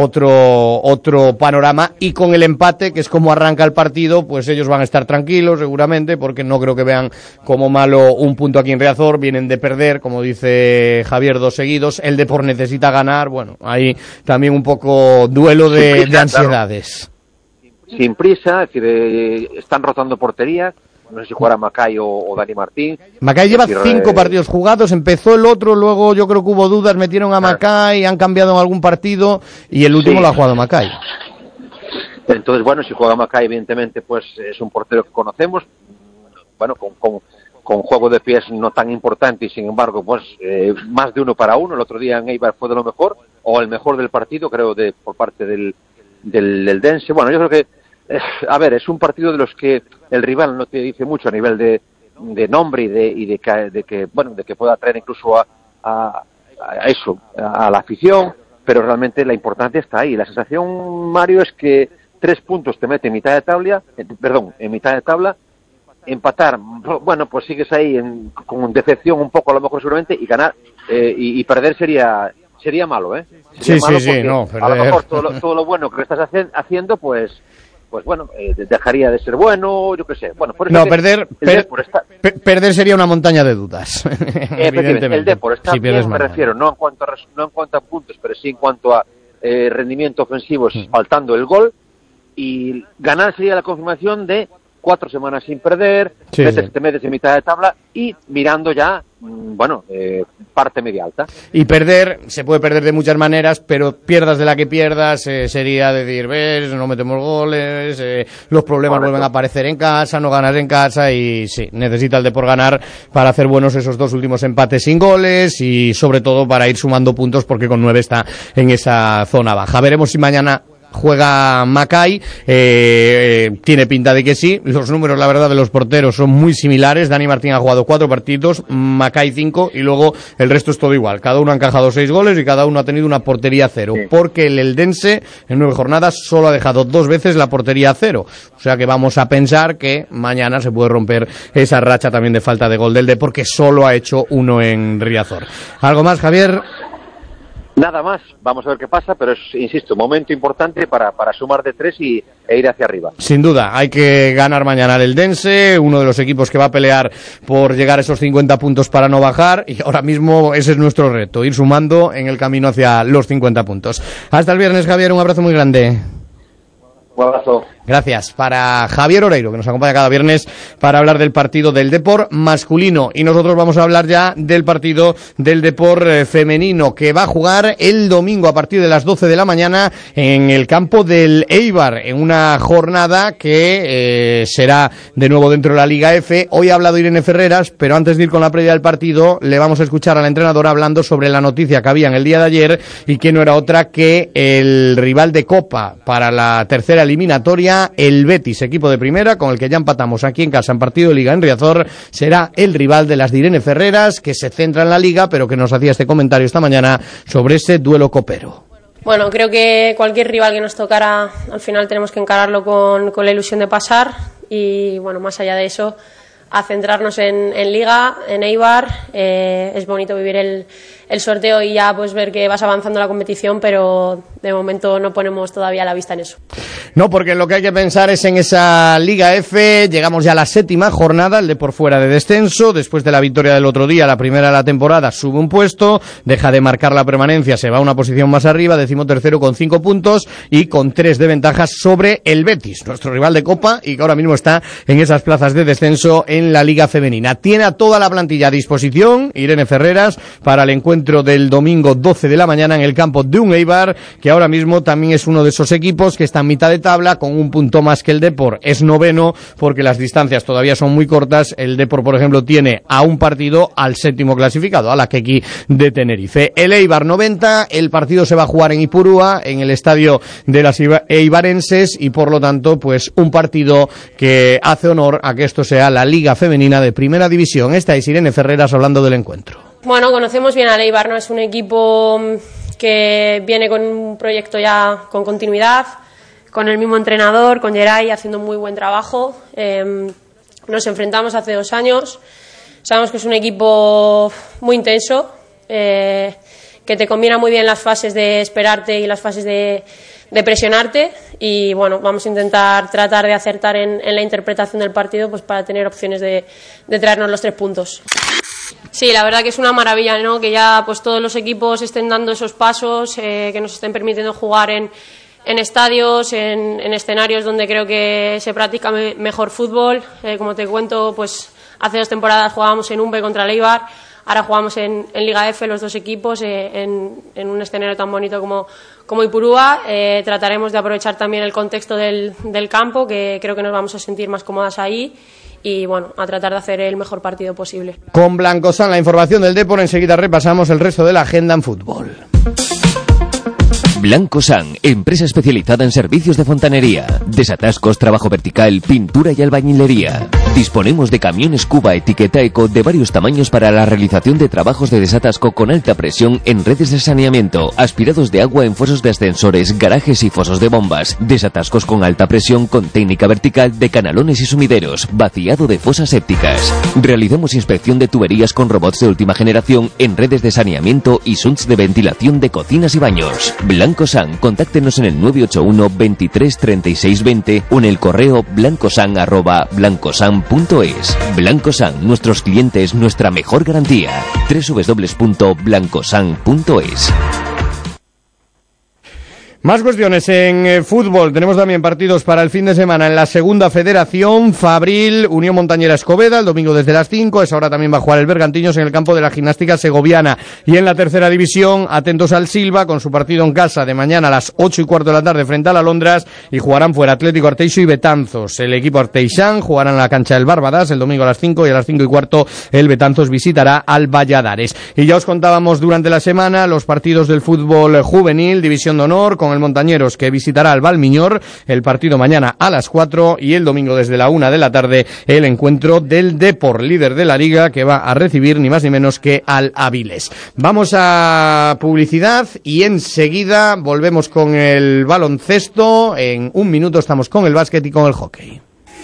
otro panorama. Y con el empate, que es como arranca el partido, pues ellos van a estar tranquilos seguramente, porque no creo que vean como malo un punto aquí en Riazor. Vienen de perder, como dice Javier, 2 seguidos. El Depor necesita ganar. Bueno, ahí también un poco duelo de ansiedades. Sin prisa, es decir, están rotando portería. No sé si jugará Macay o Dani Martín. Macay lleva 5 partidos jugados, empezó el otro, luego yo creo que hubo dudas, metieron a Macay, han cambiado en algún partido y el último lo ha jugado Macay. Entonces, bueno, si juega Macay, evidentemente, pues es un portero que conocemos. Bueno, con juego de pies no tan importante y sin embargo pues más de 1 para 1. El otro día en Eibar fue de lo mejor, o el mejor del partido, creo, por parte del Dense. Bueno, yo creo que es un partido de los que el rival no te dice mucho a nivel de nombre y de que pueda atraer incluso a la afición, pero realmente la importancia está ahí. La sensación, Mario, es que 3 puntos te mete en mitad de tabla, empatar, bueno, pues sigues ahí con decepción un poco, a lo mejor seguramente, y ganar y perder sería malo, Sería malo porque no, a lo mejor todo lo bueno que estás haciendo, pues bueno, dejaría de ser bueno, yo qué sé. Bueno, por eso no, perder sería una montaña de dudas. Evidentemente. El Depor está bien, me refiero, no en cuanto a puntos, pero sí en cuanto a rendimiento ofensivo, faltando el gol, y ganar sería la confirmación de 4 semanas sin perder, te metes en mitad de tabla y mirando ya, parte media alta. Y perder, se puede perder de muchas maneras, pero pierdas de la que pierdas, sería decir, ves, no metemos goles, los problemas vuelven a aparecer en casa, no ganas en casa, y sí, necesita el Depor ganar para hacer buenos esos 2 últimos empates sin goles y sobre todo para ir sumando puntos, porque con 9 está en esa zona baja. Veremos si mañana juega Macay, tiene pinta de que sí. Los números, la verdad, de los porteros son muy similares. Dani Martín ha jugado 4 partidos, Macay 5, y luego el resto es todo igual. Cada uno ha encajado 6 goles y cada uno ha tenido una portería 0, porque el Eldense en 9 jornadas solo ha dejado 2 veces la portería 0. O sea que vamos a pensar que mañana se puede romper esa racha también de falta de gol del Depor, porque solo ha hecho 1 en Riazor. ¿Algo más, Javier? Nada más, vamos a ver qué pasa, pero es, insisto, momento importante para sumar de 3 e ir hacia arriba. Sin duda, hay que ganar mañana el Eldense, uno de los equipos que va a pelear por llegar a esos 50 puntos para no bajar, y ahora mismo ese es nuestro reto, ir sumando en el camino hacia los 50 puntos. Hasta el viernes, Javier, un abrazo muy grande. Un abrazo. Gracias. Para Javier Oreiro, que nos acompaña cada viernes para hablar del partido del Depor masculino. Y nosotros vamos a hablar ya del partido del Depor femenino, que va a jugar el domingo a partir de las 12 de la mañana en el campo del Eibar, en una jornada que será de nuevo dentro de la Liga F. Hoy ha hablado Irene Ferreras, pero antes de ir con la previa del partido, le vamos a escuchar a la entrenadora hablando sobre la noticia que había en el día de ayer, y que no era otra que el rival de Copa para la tercera eliminatoria mañana el Betis, equipo de primera, con el que ya empatamos aquí en casa en partido de Liga en Riazor, será el rival de las de Irene Ferreras, que se centra en la Liga, pero que nos hacía este comentario esta mañana sobre ese duelo copero. Bueno, creo que cualquier rival que nos tocara, al final tenemos que encararlo con la ilusión de pasar y, bueno, más allá de eso, a centrarnos en Liga, en Eibar. Es bonito vivir el sorteo y ya pues ver que vas avanzando la competición, pero de momento no ponemos todavía la vista en eso. No, porque lo que hay que pensar es en esa Liga F. Llegamos ya a la 7ª jornada, el de por fuera de descenso. Después de la victoria del otro día, la primera de la temporada, sube un puesto, deja de marcar la permanencia, se va a una posición más arriba, 13º con 5 puntos y con 3 de ventajas sobre el Betis, nuestro rival de Copa, y que ahora mismo está en esas plazas de descenso en la Liga Femenina. Tiene a toda la plantilla a disposición Irene Ferreras para el encuentro del domingo 12 de la mañana en el campo de un Eibar, que ahora mismo también es uno de esos equipos que está en mitad de tabla con un punto más que el Depor. Es noveno porque las distancias todavía son muy cortas. El Depor, por ejemplo, tiene a un partido al 7º clasificado, a la Keki de Tenerife. El Eibar 90, el partido se va a jugar en Ipurúa, en el estadio de las eibarenses, y por lo tanto, pues un partido que hace honor a que esto sea la Liga Femenina de Primera División. Esta es Irene Ferreras hablando del encuentro. Bueno, conocemos bien al Eibar, ¿no? Es un equipo que viene con un proyecto ya con continuidad, con el mismo entrenador, con Geray, haciendo muy buen trabajo. Nos enfrentamos hace 2 años. Sabemos que es un equipo muy intenso, que te combina muy bien las fases de esperarte y las fases de presionarte, y bueno, vamos a intentar tratar de acertar en la interpretación del partido, pues para tener opciones de traernos los 3 puntos. Sí, la verdad que es una maravilla, ¿no? Que ya pues todos los equipos estén dando esos pasos, que nos estén permitiendo jugar en estadios, en escenarios donde creo que se practica mejor fútbol. Como te cuento, pues hace 2 temporadas jugábamos en Umbe contra el Eibar, ahora jugamos en Liga F los 2 equipos, en un escenario tan bonito como Ipurúa. Trataremos de aprovechar también el contexto del campo, que creo que nos vamos a sentir más cómodas ahí, y bueno, a tratar de hacer el mejor partido posible. Con Blancosan, la información del Depor, enseguida repasamos el resto de la agenda en fútbol. Blancosan, empresa especializada en servicios de fontanería, desatascos, trabajo vertical, pintura y albañilería. Disponemos de camiones Cuba etiqueta Eco de varios tamaños para la realización de trabajos de desatasco con alta presión en redes de saneamiento, aspirados de agua en fosos de ascensores, garajes y fosos de bombas, desatascos con alta presión con técnica vertical de canalones y sumideros, vaciado de fosas sépticas. Realizamos inspección de tuberías con robots de última generación en redes de saneamiento y shunts de ventilación de cocinas y baños. Blancosan, contáctenos en el 981 23 36 20 o en el correo blancosan@blancosan.es. Blancosan, nuestros clientes, nuestra mejor garantía. www.blancosan.es. Más cuestiones en fútbol. Tenemos también partidos para el fin de semana en la segunda federación. Fabril, Unión Montañera Escoveda, el domingo desde las 5. Esa hora también va a jugar el Bergantiños en el campo de la Gimnástica Segoviana. Y en la tercera división, atentos al Silva, con su partido en casa de mañana a las 8:15 de la tarde frente al Alondras, y jugarán fuera Atlético Arteixo y Betanzos. El equipo Arteixán jugará en la cancha del Bárbadas el domingo a las 5, y a las 5:15 el Betanzos visitará al Valladares. Y ya os contábamos durante la semana los partidos del fútbol juvenil, División de Honor, con el Montañeros, que visitará al Valmiñor, el partido mañana a las 4, y el domingo desde la 1 de la tarde el encuentro del Depor, líder de la Liga, que va a recibir ni más ni menos que al Avilés. Vamos a publicidad y enseguida volvemos con el baloncesto. En un minuto estamos con el básquet y con el hockey.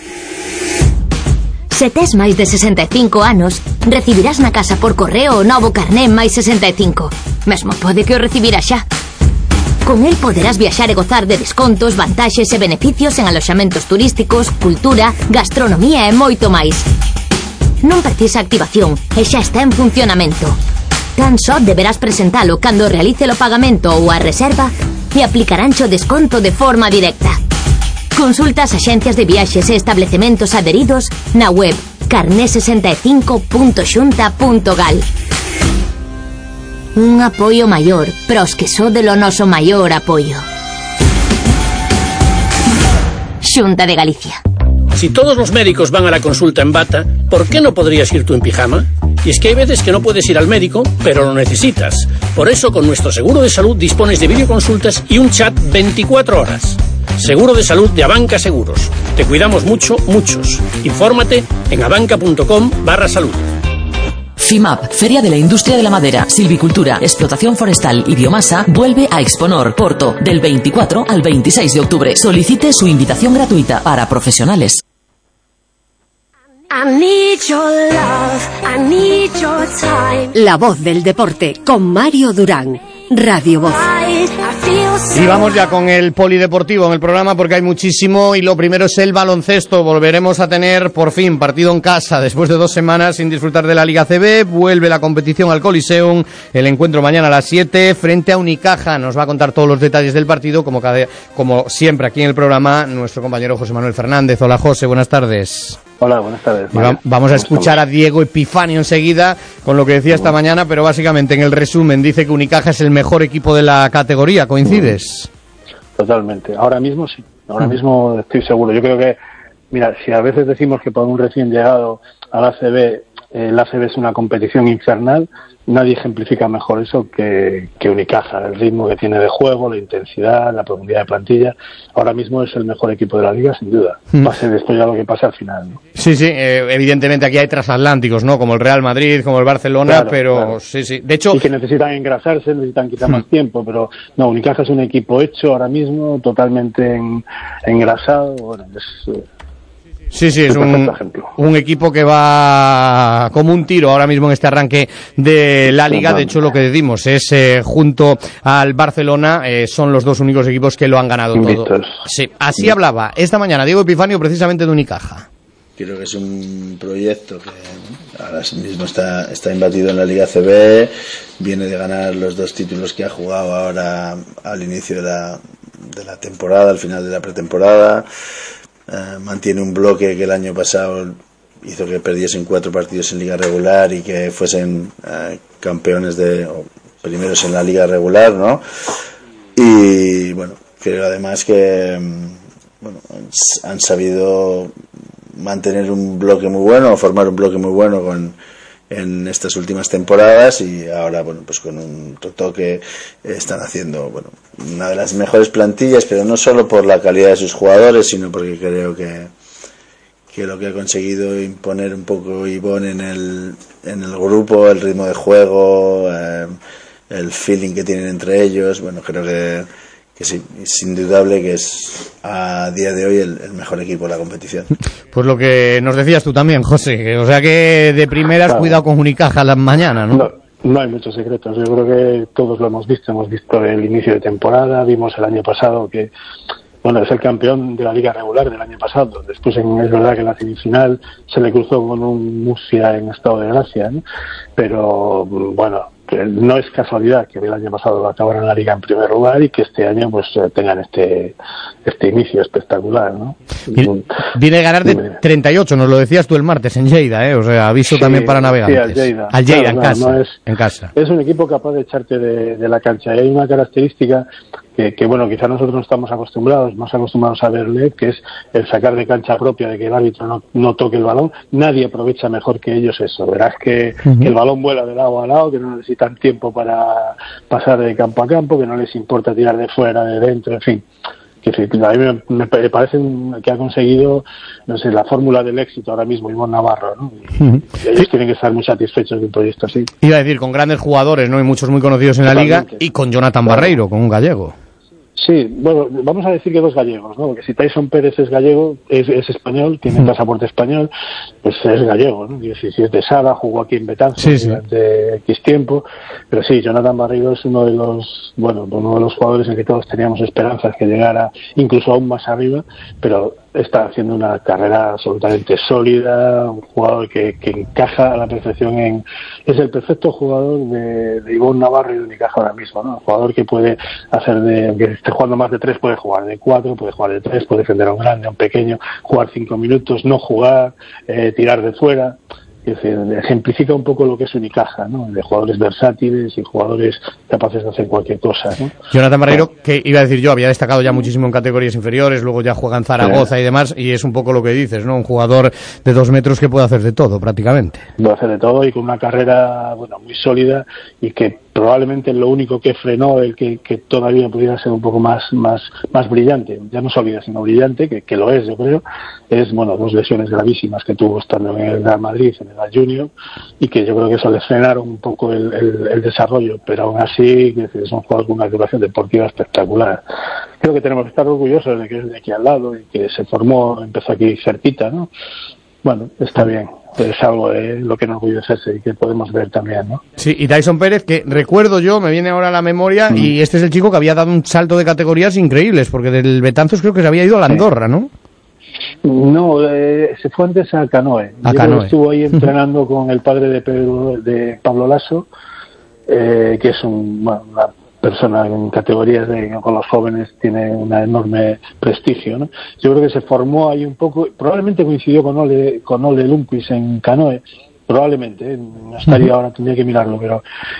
Se tes máis de 65 anos, recibirás na casa por correo o novo carné máis 65. Mesmo pode que o recibirás xa. Con el poderás viaxar e gozar de descontos, vantaxes e beneficios en aloxamentos turísticos, cultura, gastronomía e moito máis. Non precisa activación e xa está en funcionamento. Tan só deberás presentalo cando realice o pagamento ou a reserva e aplicaráncho desconto de forma directa. Consulta as axencias de viaxes e establecementos adheridos na web carné65.xunta.gal. Un apoio maior pros que só de lo noso maior apoio. Xunta de Galicia. Si todos los médicos van a la consulta en bata, ¿por qué no podrías ir tú en pijama? Y es que hay veces que no puedes ir al médico, pero lo necesitas. Por eso, con nuestro seguro de salud dispones de videoconsultas y un chat 24 horas. Seguro de salud de Abanca Seguros. Te cuidamos mucho, muchos. Infórmate en abanca.com/salud. FIMAP, Feria de la Industria de la Madera, Silvicultura, Explotación Forestal y Biomasa, vuelve a Exponor, Porto, del 24 al 26 de octubre. Solicite su invitación gratuita para profesionales. La voz del deporte con Mario Durán. Radio Voz. Y vamos ya con el polideportivo en el programa porque hay muchísimo y lo primero es el baloncesto. Volveremos a tener por fin partido en casa después de 2 semanas sin disfrutar de la Liga CB. Vuelve la competición al Coliseum. El encuentro mañana a las 7 frente a Unicaja. Nos va a contar todos los detalles del partido como siempre aquí en el programa nuestro compañero José Manuel Fernández. Hola José, buenas tardes. Hola, buenas tardes. Vamos a escuchar a Diego Epifanio enseguida con lo que decía esta mañana, pero básicamente en el resumen dice que Unicaja es el mejor equipo de la categoría. ¿Coincides? Totalmente. Ahora mismo sí. Ahora mismo estoy seguro. Yo creo que, mira, si a veces decimos que para un recién llegado a la ACB, la ACB es una competición infernal, nadie ejemplifica mejor eso que Unicaja. El ritmo que tiene de juego, la intensidad, la profundidad de plantilla. Ahora mismo es el mejor equipo de la liga, sin duda. Pase después ya lo que pase al final, ¿no? Sí, evidentemente aquí hay transatlánticos, ¿no? Como el Real Madrid, como el Barcelona, claro, pero claro. Sí. De hecho, y que necesitan engrasarse, necesitan quizá más tiempo, pero no, Unicaja es un equipo hecho ahora mismo, totalmente engrasado. Bueno, Sí, es un equipo que va como un tiro ahora mismo en este arranque de la Liga. De hecho, lo que decimos es, junto al Barcelona, son los 2 únicos equipos que lo han ganado todo. Sí, así hablaba esta mañana Diego Epifanio precisamente de Unicaja. Creo que es un proyecto que ahora mismo está imbatido en la Liga CB, viene de ganar los 2 títulos que ha jugado ahora al inicio de la temporada, al final de la pretemporada. Mantiene un bloque que el año pasado hizo que perdiesen 4 partidos en liga regular y que fuesen campeones o primeros en la liga regular, ¿no? Y bueno, creo además que han sabido mantener un bloque muy bueno, o formar un bloque muy bueno en estas últimas temporadas, y ahora pues con un retoque están haciendo una de las mejores plantillas, pero no solo por la calidad de sus jugadores, sino porque creo que lo que ha conseguido imponer un poco Ivonne en el grupo, el ritmo de juego, el feeling que tienen entre ellos, creo que sí, es indudable que es a día de hoy el mejor equipo de la competición. Pues lo que nos decías tú también, José, o sea que de primeras cuidado con Unicaja la mañana, ¿no? No hay muchos secretos, yo creo que todos lo hemos visto el inicio de temporada, vimos el año pasado que es el campeón de la liga regular del año pasado. Después es verdad que en la semifinal se le cruzó con un Murcia en estado de gracia, ¿no? Pero no es casualidad que el año pasado acabaran la liga en primer lugar y que este año tengan este inicio espectacular, ¿no? Viene a ganar de 38, nos lo decías tú el martes en Lleida, o sea, aviso también para navegantes. Sí, al Lleida, claro, en casa. Es un equipo capaz de echarte de la cancha, y hay una característica que quizá nosotros no estamos más acostumbrados a verle, que es el sacar de cancha propia, de que el árbitro no toque el balón. Nadie aprovecha mejor que ellos eso. Verás que el balón vuela de lado a lado, que no necesitan tiempo para pasar de campo a campo, que no les importa tirar de fuera, de dentro, en fin. A mí me parece que ha conseguido, la fórmula del éxito ahora mismo, Ivonne Navarro, ¿no? Y ellos tienen que estar muy satisfechos de un proyecto así. Iba a decir, con grandes jugadores, ¿no? Y muchos muy conocidos en la liga, y con Jonathan Barreiro, con un gallego. Sí, vamos a decir que 2 gallegos, ¿no? Porque si Tyson Pérez es gallego, es español, tiene pasaporte español, pues es gallego, ¿no? Si es de Sada, jugó aquí en Betanzos durante X tiempo, pero sí, Jonathan Barreiro es uno de los jugadores en que todos teníamos esperanzas que llegara incluso aún más arriba, pero está haciendo una carrera absolutamente sólida, un jugador que encaja a la perfección es el perfecto jugador de Ivonne Navarro y de Unicaja ahora mismo, ¿no? Un jugador que puede hacer que esté jugando más de 3, puede jugar de 4, puede jugar de 3, puede defender a un grande, a un pequeño, jugar 5 minutos, no jugar, tirar de fuera. Es decir, ejemplifica un poco lo que es Unicaja, ¿no? De jugadores versátiles y jugadores capaces de hacer cualquier cosa, ¿no? Jonathan Barreiro, que iba a decir yo, había destacado ya muchísimo en categorías inferiores, luego ya juega en Zaragoza y demás, y es un poco lo que dices, ¿no? Un jugador de 2 metros que puede hacer de todo, prácticamente. Puede hacer de todo y con una carrera, muy sólida, y que probablemente lo único que frenó el que todavía pudiera ser un poco más brillante, ya no sólida sino brillante, que lo es, yo creo, es, bueno, 2 lesiones gravísimas que tuvo estando en el Real Madrid, en el Junior, y que yo creo que eso le frenaron un poco el desarrollo, pero aún así es un jugador con una duración deportiva espectacular. Creo que tenemos que estar orgullosos de que es de aquí al lado y que se formó, empezó aquí cerquita, ¿no? Bueno, está bien. Es algo de lo que nos orgullecerse y que podemos ver también, ¿no? Sí, y Tyson Pérez, que recuerdo yo, me viene ahora a la memoria, y este es el chico que había dado un salto de categorías increíbles, porque del Betanzos creo que se había ido a la Andorra, ¿no? No, se fue antes a Canoe. Estuvo ahí entrenando con el padre de Pablo Lasso, que es una persona en categorías con los jóvenes, tiene un enorme prestigio, ¿no? Yo creo que se formó ahí un poco, probablemente coincidió con Ole Lundqvist en Canoe, probablemente, no estaría ahora, tendría que mirarlo, pero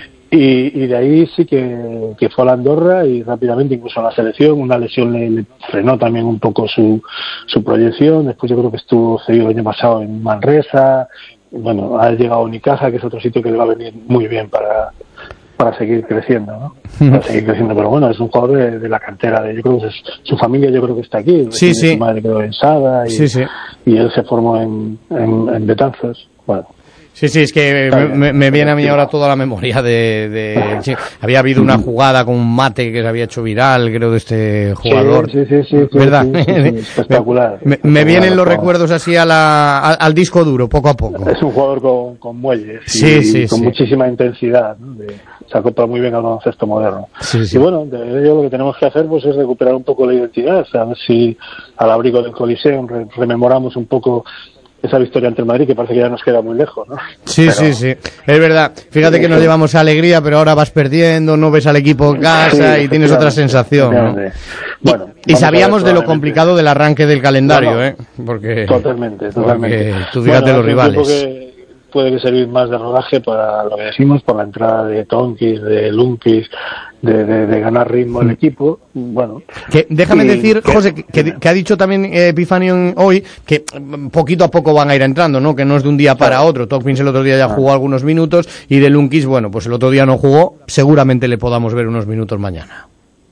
y de ahí sí que fue a la Andorra y rápidamente incluso a la selección. Una lesión le frenó también un poco su proyección. Después yo creo que estuvo cedido el año pasado en Manresa. Bueno, ha llegado a Unicaja, que es otro sitio que le va a venir muy bien para seguir creciendo, ¿no? Para seguir creciendo, pero bueno, es un jugador de la cantera, yo creo que su familia yo creo que está aquí, sí. Su madre quedó en Sada y él se formó en Betanzos, bueno. Sí, es que me viene a mí ahora toda la memoria sí, había habido una jugada con un mate que se había hecho viral, creo, de este jugador. Sí, ¿verdad? Sí, espectacular. Me vienen los recuerdos así al disco duro, poco a poco. Es un jugador con muelles y con muchísima intensidad, ¿no? Se acopla muy bien al baloncesto moderno. Y bueno, de ello lo que tenemos que hacer pues es recuperar un poco la identidad, a ver si al abrigo del Coliseo rememoramos un poco esa victoria ante el Madrid, que parece que ya nos queda muy lejos, ¿no? Sí, es verdad. Fíjate que nos llevamos alegría, pero ahora vas perdiendo, no ves al equipo en casa y tienes otra sensación, ¿no? Bueno, y sabíamos de lo complicado del arranque del calendario, ¿eh? Porque totalmente. Porque tú fíjate los rivales. Puede que servir más de rodaje para lo que decimos, por la entrada de Tonkis, de Lundqvist, de ganar ritmo al equipo. Bueno, déjame decir, José, que ha dicho también Epifanio hoy que poquito a poco van a ir entrando, ¿no? Que no es de un día para otro. Tonkins el otro día ya jugó algunos minutos y de Lundqvist, bueno, pues el otro día no jugó, seguramente le podamos ver unos minutos mañana.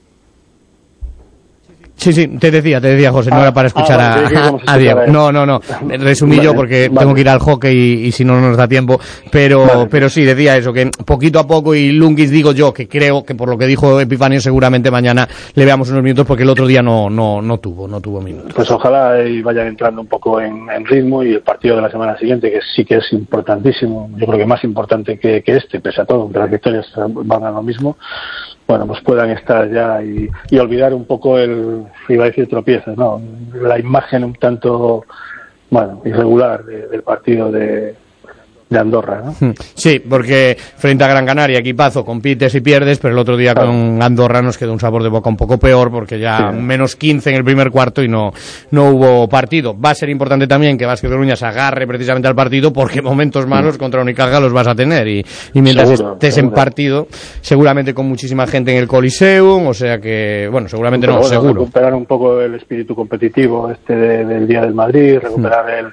Sí, te decía, José, no era para escuchar a Diego. No, resumí yo porque tengo que ir al hockey y si no nos da tiempo, pero sí, decía eso, que poquito a poco, y Lundqvist digo yo, que creo que por lo que dijo Epifanio seguramente mañana le veamos unos minutos, porque el otro día no tuvo minutos. Pues ojalá vayan entrando un poco en ritmo, y el partido de la semana siguiente, que sí que es importantísimo, yo creo que más importante que este, pese a todo, que las victorias van a lo mismo, bueno, pues puedan estar ya y olvidar un poco iba a decir tropiezos, ¿no? La imagen un tanto, irregular del partido de Andorra, ¿no? Sí, porque frente a Gran Canaria, equipazo, compites y pierdes, pero el otro día con Andorra nos quedó un sabor de boca un poco peor, porque ya menos 15 en el primer cuarto y no hubo partido. Va a ser importante también que Vázquez Uruña se agarre precisamente al partido, porque momentos malos contra Unicaja los vas a tener, y mientras estés en partido, seguramente con muchísima gente en el Coliseum, o sea que, bueno, seguramente pero seguro. Recuperar un poco el espíritu competitivo del Día del Madrid, recuperar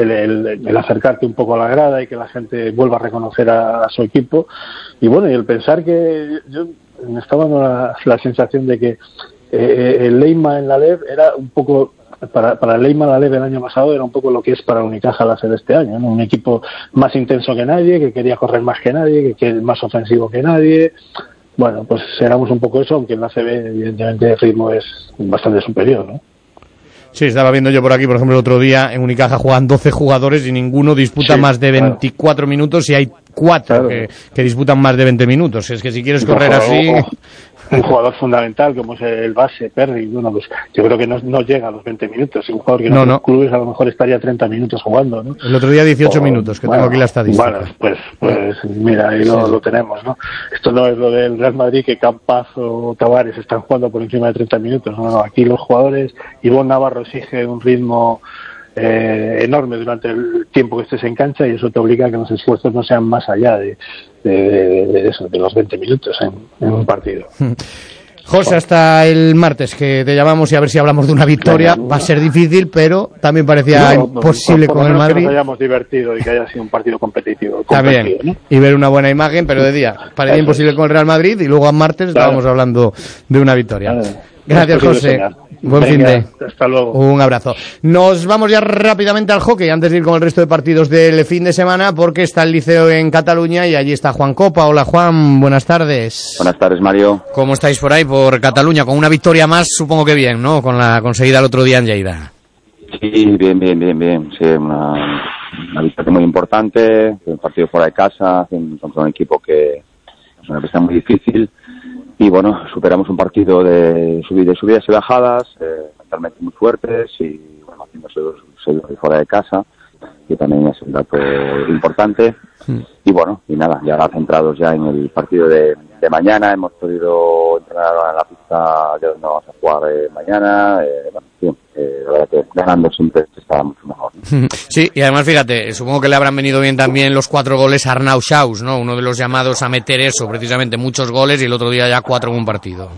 el acercarte un poco a la grada y que la gente vuelva a reconocer a su equipo, y bueno, y el pensar que yo me estaba dando la sensación de que el Leima en la LEV era un poco, para el Leima la LEV el año pasado era un poco lo que es para Unicaja la SED este año, ¿no? Un equipo más intenso que nadie, que quería correr más que nadie, que es más ofensivo que nadie. Bueno, pues éramos un poco eso, aunque en la CB evidentemente el ritmo es bastante superior, ¿no? Sí, estaba viendo yo por aquí, por ejemplo, el otro día en Unicaja juegan 12 jugadores y ninguno disputa más de 24 minutos, y hay 4 que disputan más de 20 minutos. Es que si quieres correr así... Un jugador fundamental como es el base, Perry, bueno, pues yo creo que no llega a los 20 minutos. Un jugador que en otros clubes a lo mejor estaría 30 minutos jugando, ¿no? El otro día 18 minutos, que tengo aquí la estadística. Bueno, pues mira, ahí lo tenemos, ¿no? Esto no es lo del Real Madrid, que Campas o Tavares están jugando por encima de 30 minutos. No, aquí los jugadores, Ivonne Navarro exige un ritmo enorme durante el tiempo que estés en cancha, y eso te obliga a que los esfuerzos no sean más allá de eso, de los 20 minutos en un partido. José, hasta el martes que te llamamos y a ver si hablamos de una victoria. Va a ser difícil, pero también parecía imposible con el Madrid. Que nos hayamos divertido y que haya sido un partido competitivo. También, ¿no? Y ver una buena imagen, pero de día parecía imposible con el Real Madrid y luego a martes estábamos hablando de una victoria. Gracias, José. Buen fin de. Hasta luego. Un abrazo. Nos vamos ya rápidamente al hockey antes de ir con el resto de partidos del fin de semana porque está el Liceo en Cataluña y allí está Juan Copa. Hola, Juan, buenas tardes. Buenas tardes, Mario. ¿Cómo estáis por ahí, por Cataluña? Con una victoria más, supongo que bien, ¿no? Con la conseguida el otro día en Lleida. Sí, bien. Sí, una victoria muy importante, un partido fuera de casa, contra un equipo que es una pista muy difícil. Y bueno, superamos un partido de subidas y bajadas, mentalmente muy fuertes y bueno, haciéndose fuera de casa, que también es un dato importante. Y bueno, y nada, ya centrados ya en el partido de mañana, hemos podido entrenar en la pista de donde vamos a jugar mañana. La verdad que ganando siempre está mucho mejor. Sí, y además fíjate, supongo que le habrán venido bien también los 4 goles a Arnau Schaus, ¿no? Uno de los llamados a meter eso, precisamente, muchos goles y el otro día ya 4 en un partido.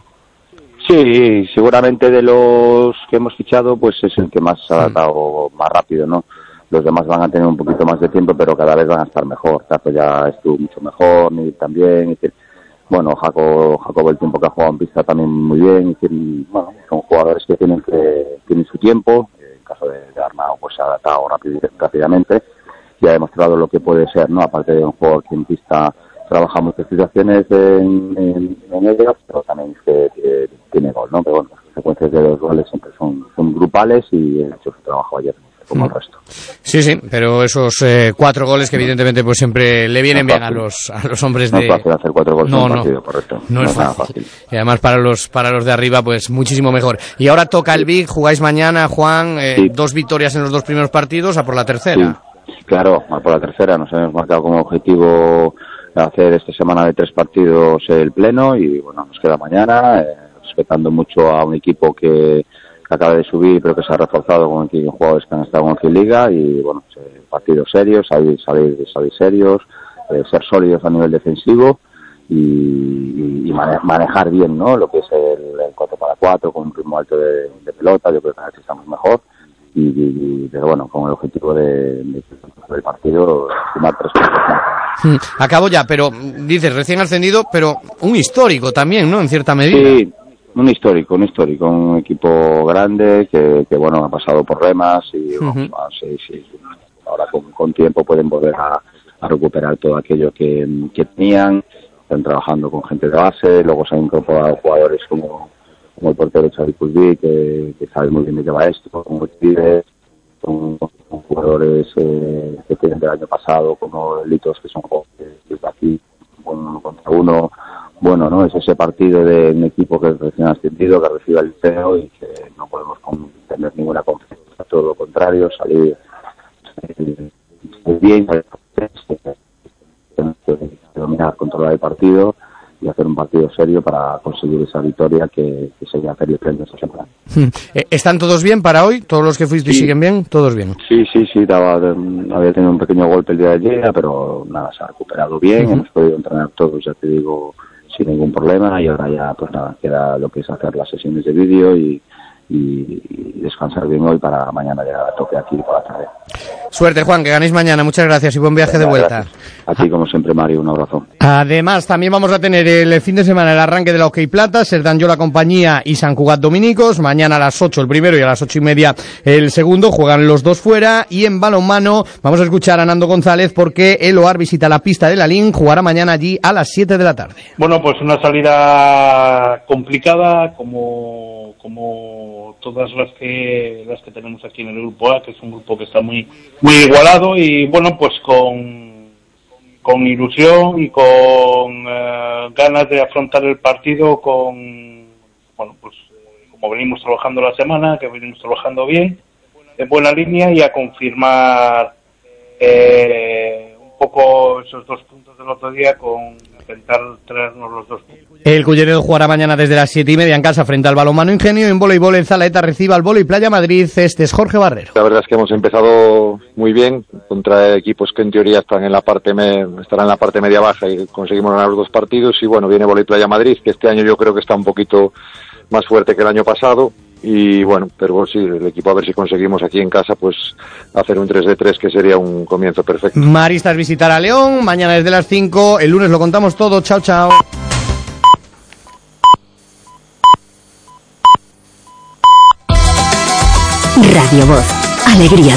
Sí, seguramente de los que hemos fichado, pues es el que más ha adaptado más rápido, ¿no? Los demás van a tener un poquito más de tiempo, pero cada vez van a estar mejor. Tato ya estuvo mucho mejor, Nil también. Bueno, Jacobo el tiempo que ha jugado en pista también muy bien. Bueno, son jugadores que tienen su tiempo. En caso de Arnau, pues se ha adaptado rápidamente y ha demostrado lo que puede ser, ¿no? Aparte de un jugador que en pista trabaja muchas situaciones en ellas, pero también que tiene gol, ¿no? Pero bueno, las consecuencias de los goles siempre son grupales y ha hecho su trabajo ayer como el resto. Sí, pero esos 4 goles que evidentemente pues siempre le vienen bien a los hombres de... No es fácil hacer 4 goles en un partido, correcto. No es nada fácil. Y además para los de arriba pues muchísimo mejor. Y ahora toca el Vic, jugáis mañana, Juan, 2 victorias en los 2 primeros partidos, a por la tercera. Sí, claro, a por la tercera. Nos hemos marcado como objetivo hacer esta semana de 3 partidos el pleno y bueno, nos queda mañana, respetando mucho a un equipo que acaba de subir, pero que se ha reforzado con jugadores que han estado en Liga y bueno, partidos serios, salir serios, ser sólidos a nivel defensivo y manejar bien, ¿no? Lo que es el 4x4 con un ritmo alto de pelota. Yo creo que así estamos mejor pero bueno, con el objetivo del partido sumar 3 puntos más. Acabo ya, pero dices recién ascendido, pero un histórico también, ¿no? En cierta medida. Sí. Un histórico, un equipo grande que bueno, ha pasado por remas y sí. Ahora con tiempo pueden volver a recuperar todo aquello que tenían. Están trabajando con gente de base, luego se han incorporado jugadores como el portero Xavi Puigdí, que sabe muy bien de qué va esto, como Pibes, con jugadores que tienen del año pasado, como Litos, que son jóvenes aquí, uno contra uno. Bueno, ¿no? Es ese partido de un equipo que es recién ascendido, que recibe el Liceo y que no podemos tener ninguna confianza, todo lo contrario, salir bien, dominar, controlar el partido y hacer un partido serio para conseguir esa victoria que sería hacer el premio esta semana. ¿Están todos bien para hoy? ¿Todos los que fuiste siguen bien? ¿Todos bien? Sí, había tenido un pequeño golpe el día de ayer, pero nada, se ha recuperado bien, hemos podido entrenar todos, ya te digo, sin ningún problema y ahora ya pues nada, queda lo que es hacer las sesiones de vídeo y descansar bien hoy para mañana llegar a tope aquí por la tarde. Suerte, Juan, que ganéis mañana. Muchas gracias y buen viaje de vuelta. Gracias. A ti, como siempre, Mario, un abrazo. Además, también vamos a tener el fin de semana el arranque de la Hockey Plata, Serdán la compañía y San Cugat Dominicos. Mañana a las 8 el primero y a las 8:30 el segundo. Juegan los 2 fuera. Y en balonmano vamos a escuchar a Nando González porque el OAR visita la pista de la LIN. Jugará mañana allí a las 7 de la tarde. Bueno, pues una salida complicada como todas las que tenemos aquí en el grupo A, que es un grupo que está muy igualado y bueno, pues con ilusión y con ganas de afrontar el partido como venimos trabajando la semana, que venimos trabajando bien, en buena línea y a confirmar un poco esos 2 puntos del otro día con intentar traernos los 2 puntos. El Culleredo jugará mañana desde las 7:30 en casa frente al Balonmano Ingenio. En voleibol, el Zalaeta recibe al Vóley Playa Madrid. Este es Jorge Barrero. La verdad es que hemos empezado muy bien contra equipos que en teoría están en la parte estarán en la parte media-baja y conseguimos ganar los 2 partidos. Y bueno, viene Vóley Playa Madrid, que este año yo creo que está un poquito más fuerte que el año pasado. Y bueno, pero sí, el equipo a ver si conseguimos aquí en casa pues hacer un 3-3, que sería un comienzo perfecto. Maristas visitará a León, mañana desde las 5, el lunes lo contamos todo. Chao, chao. Radio Voz, alegría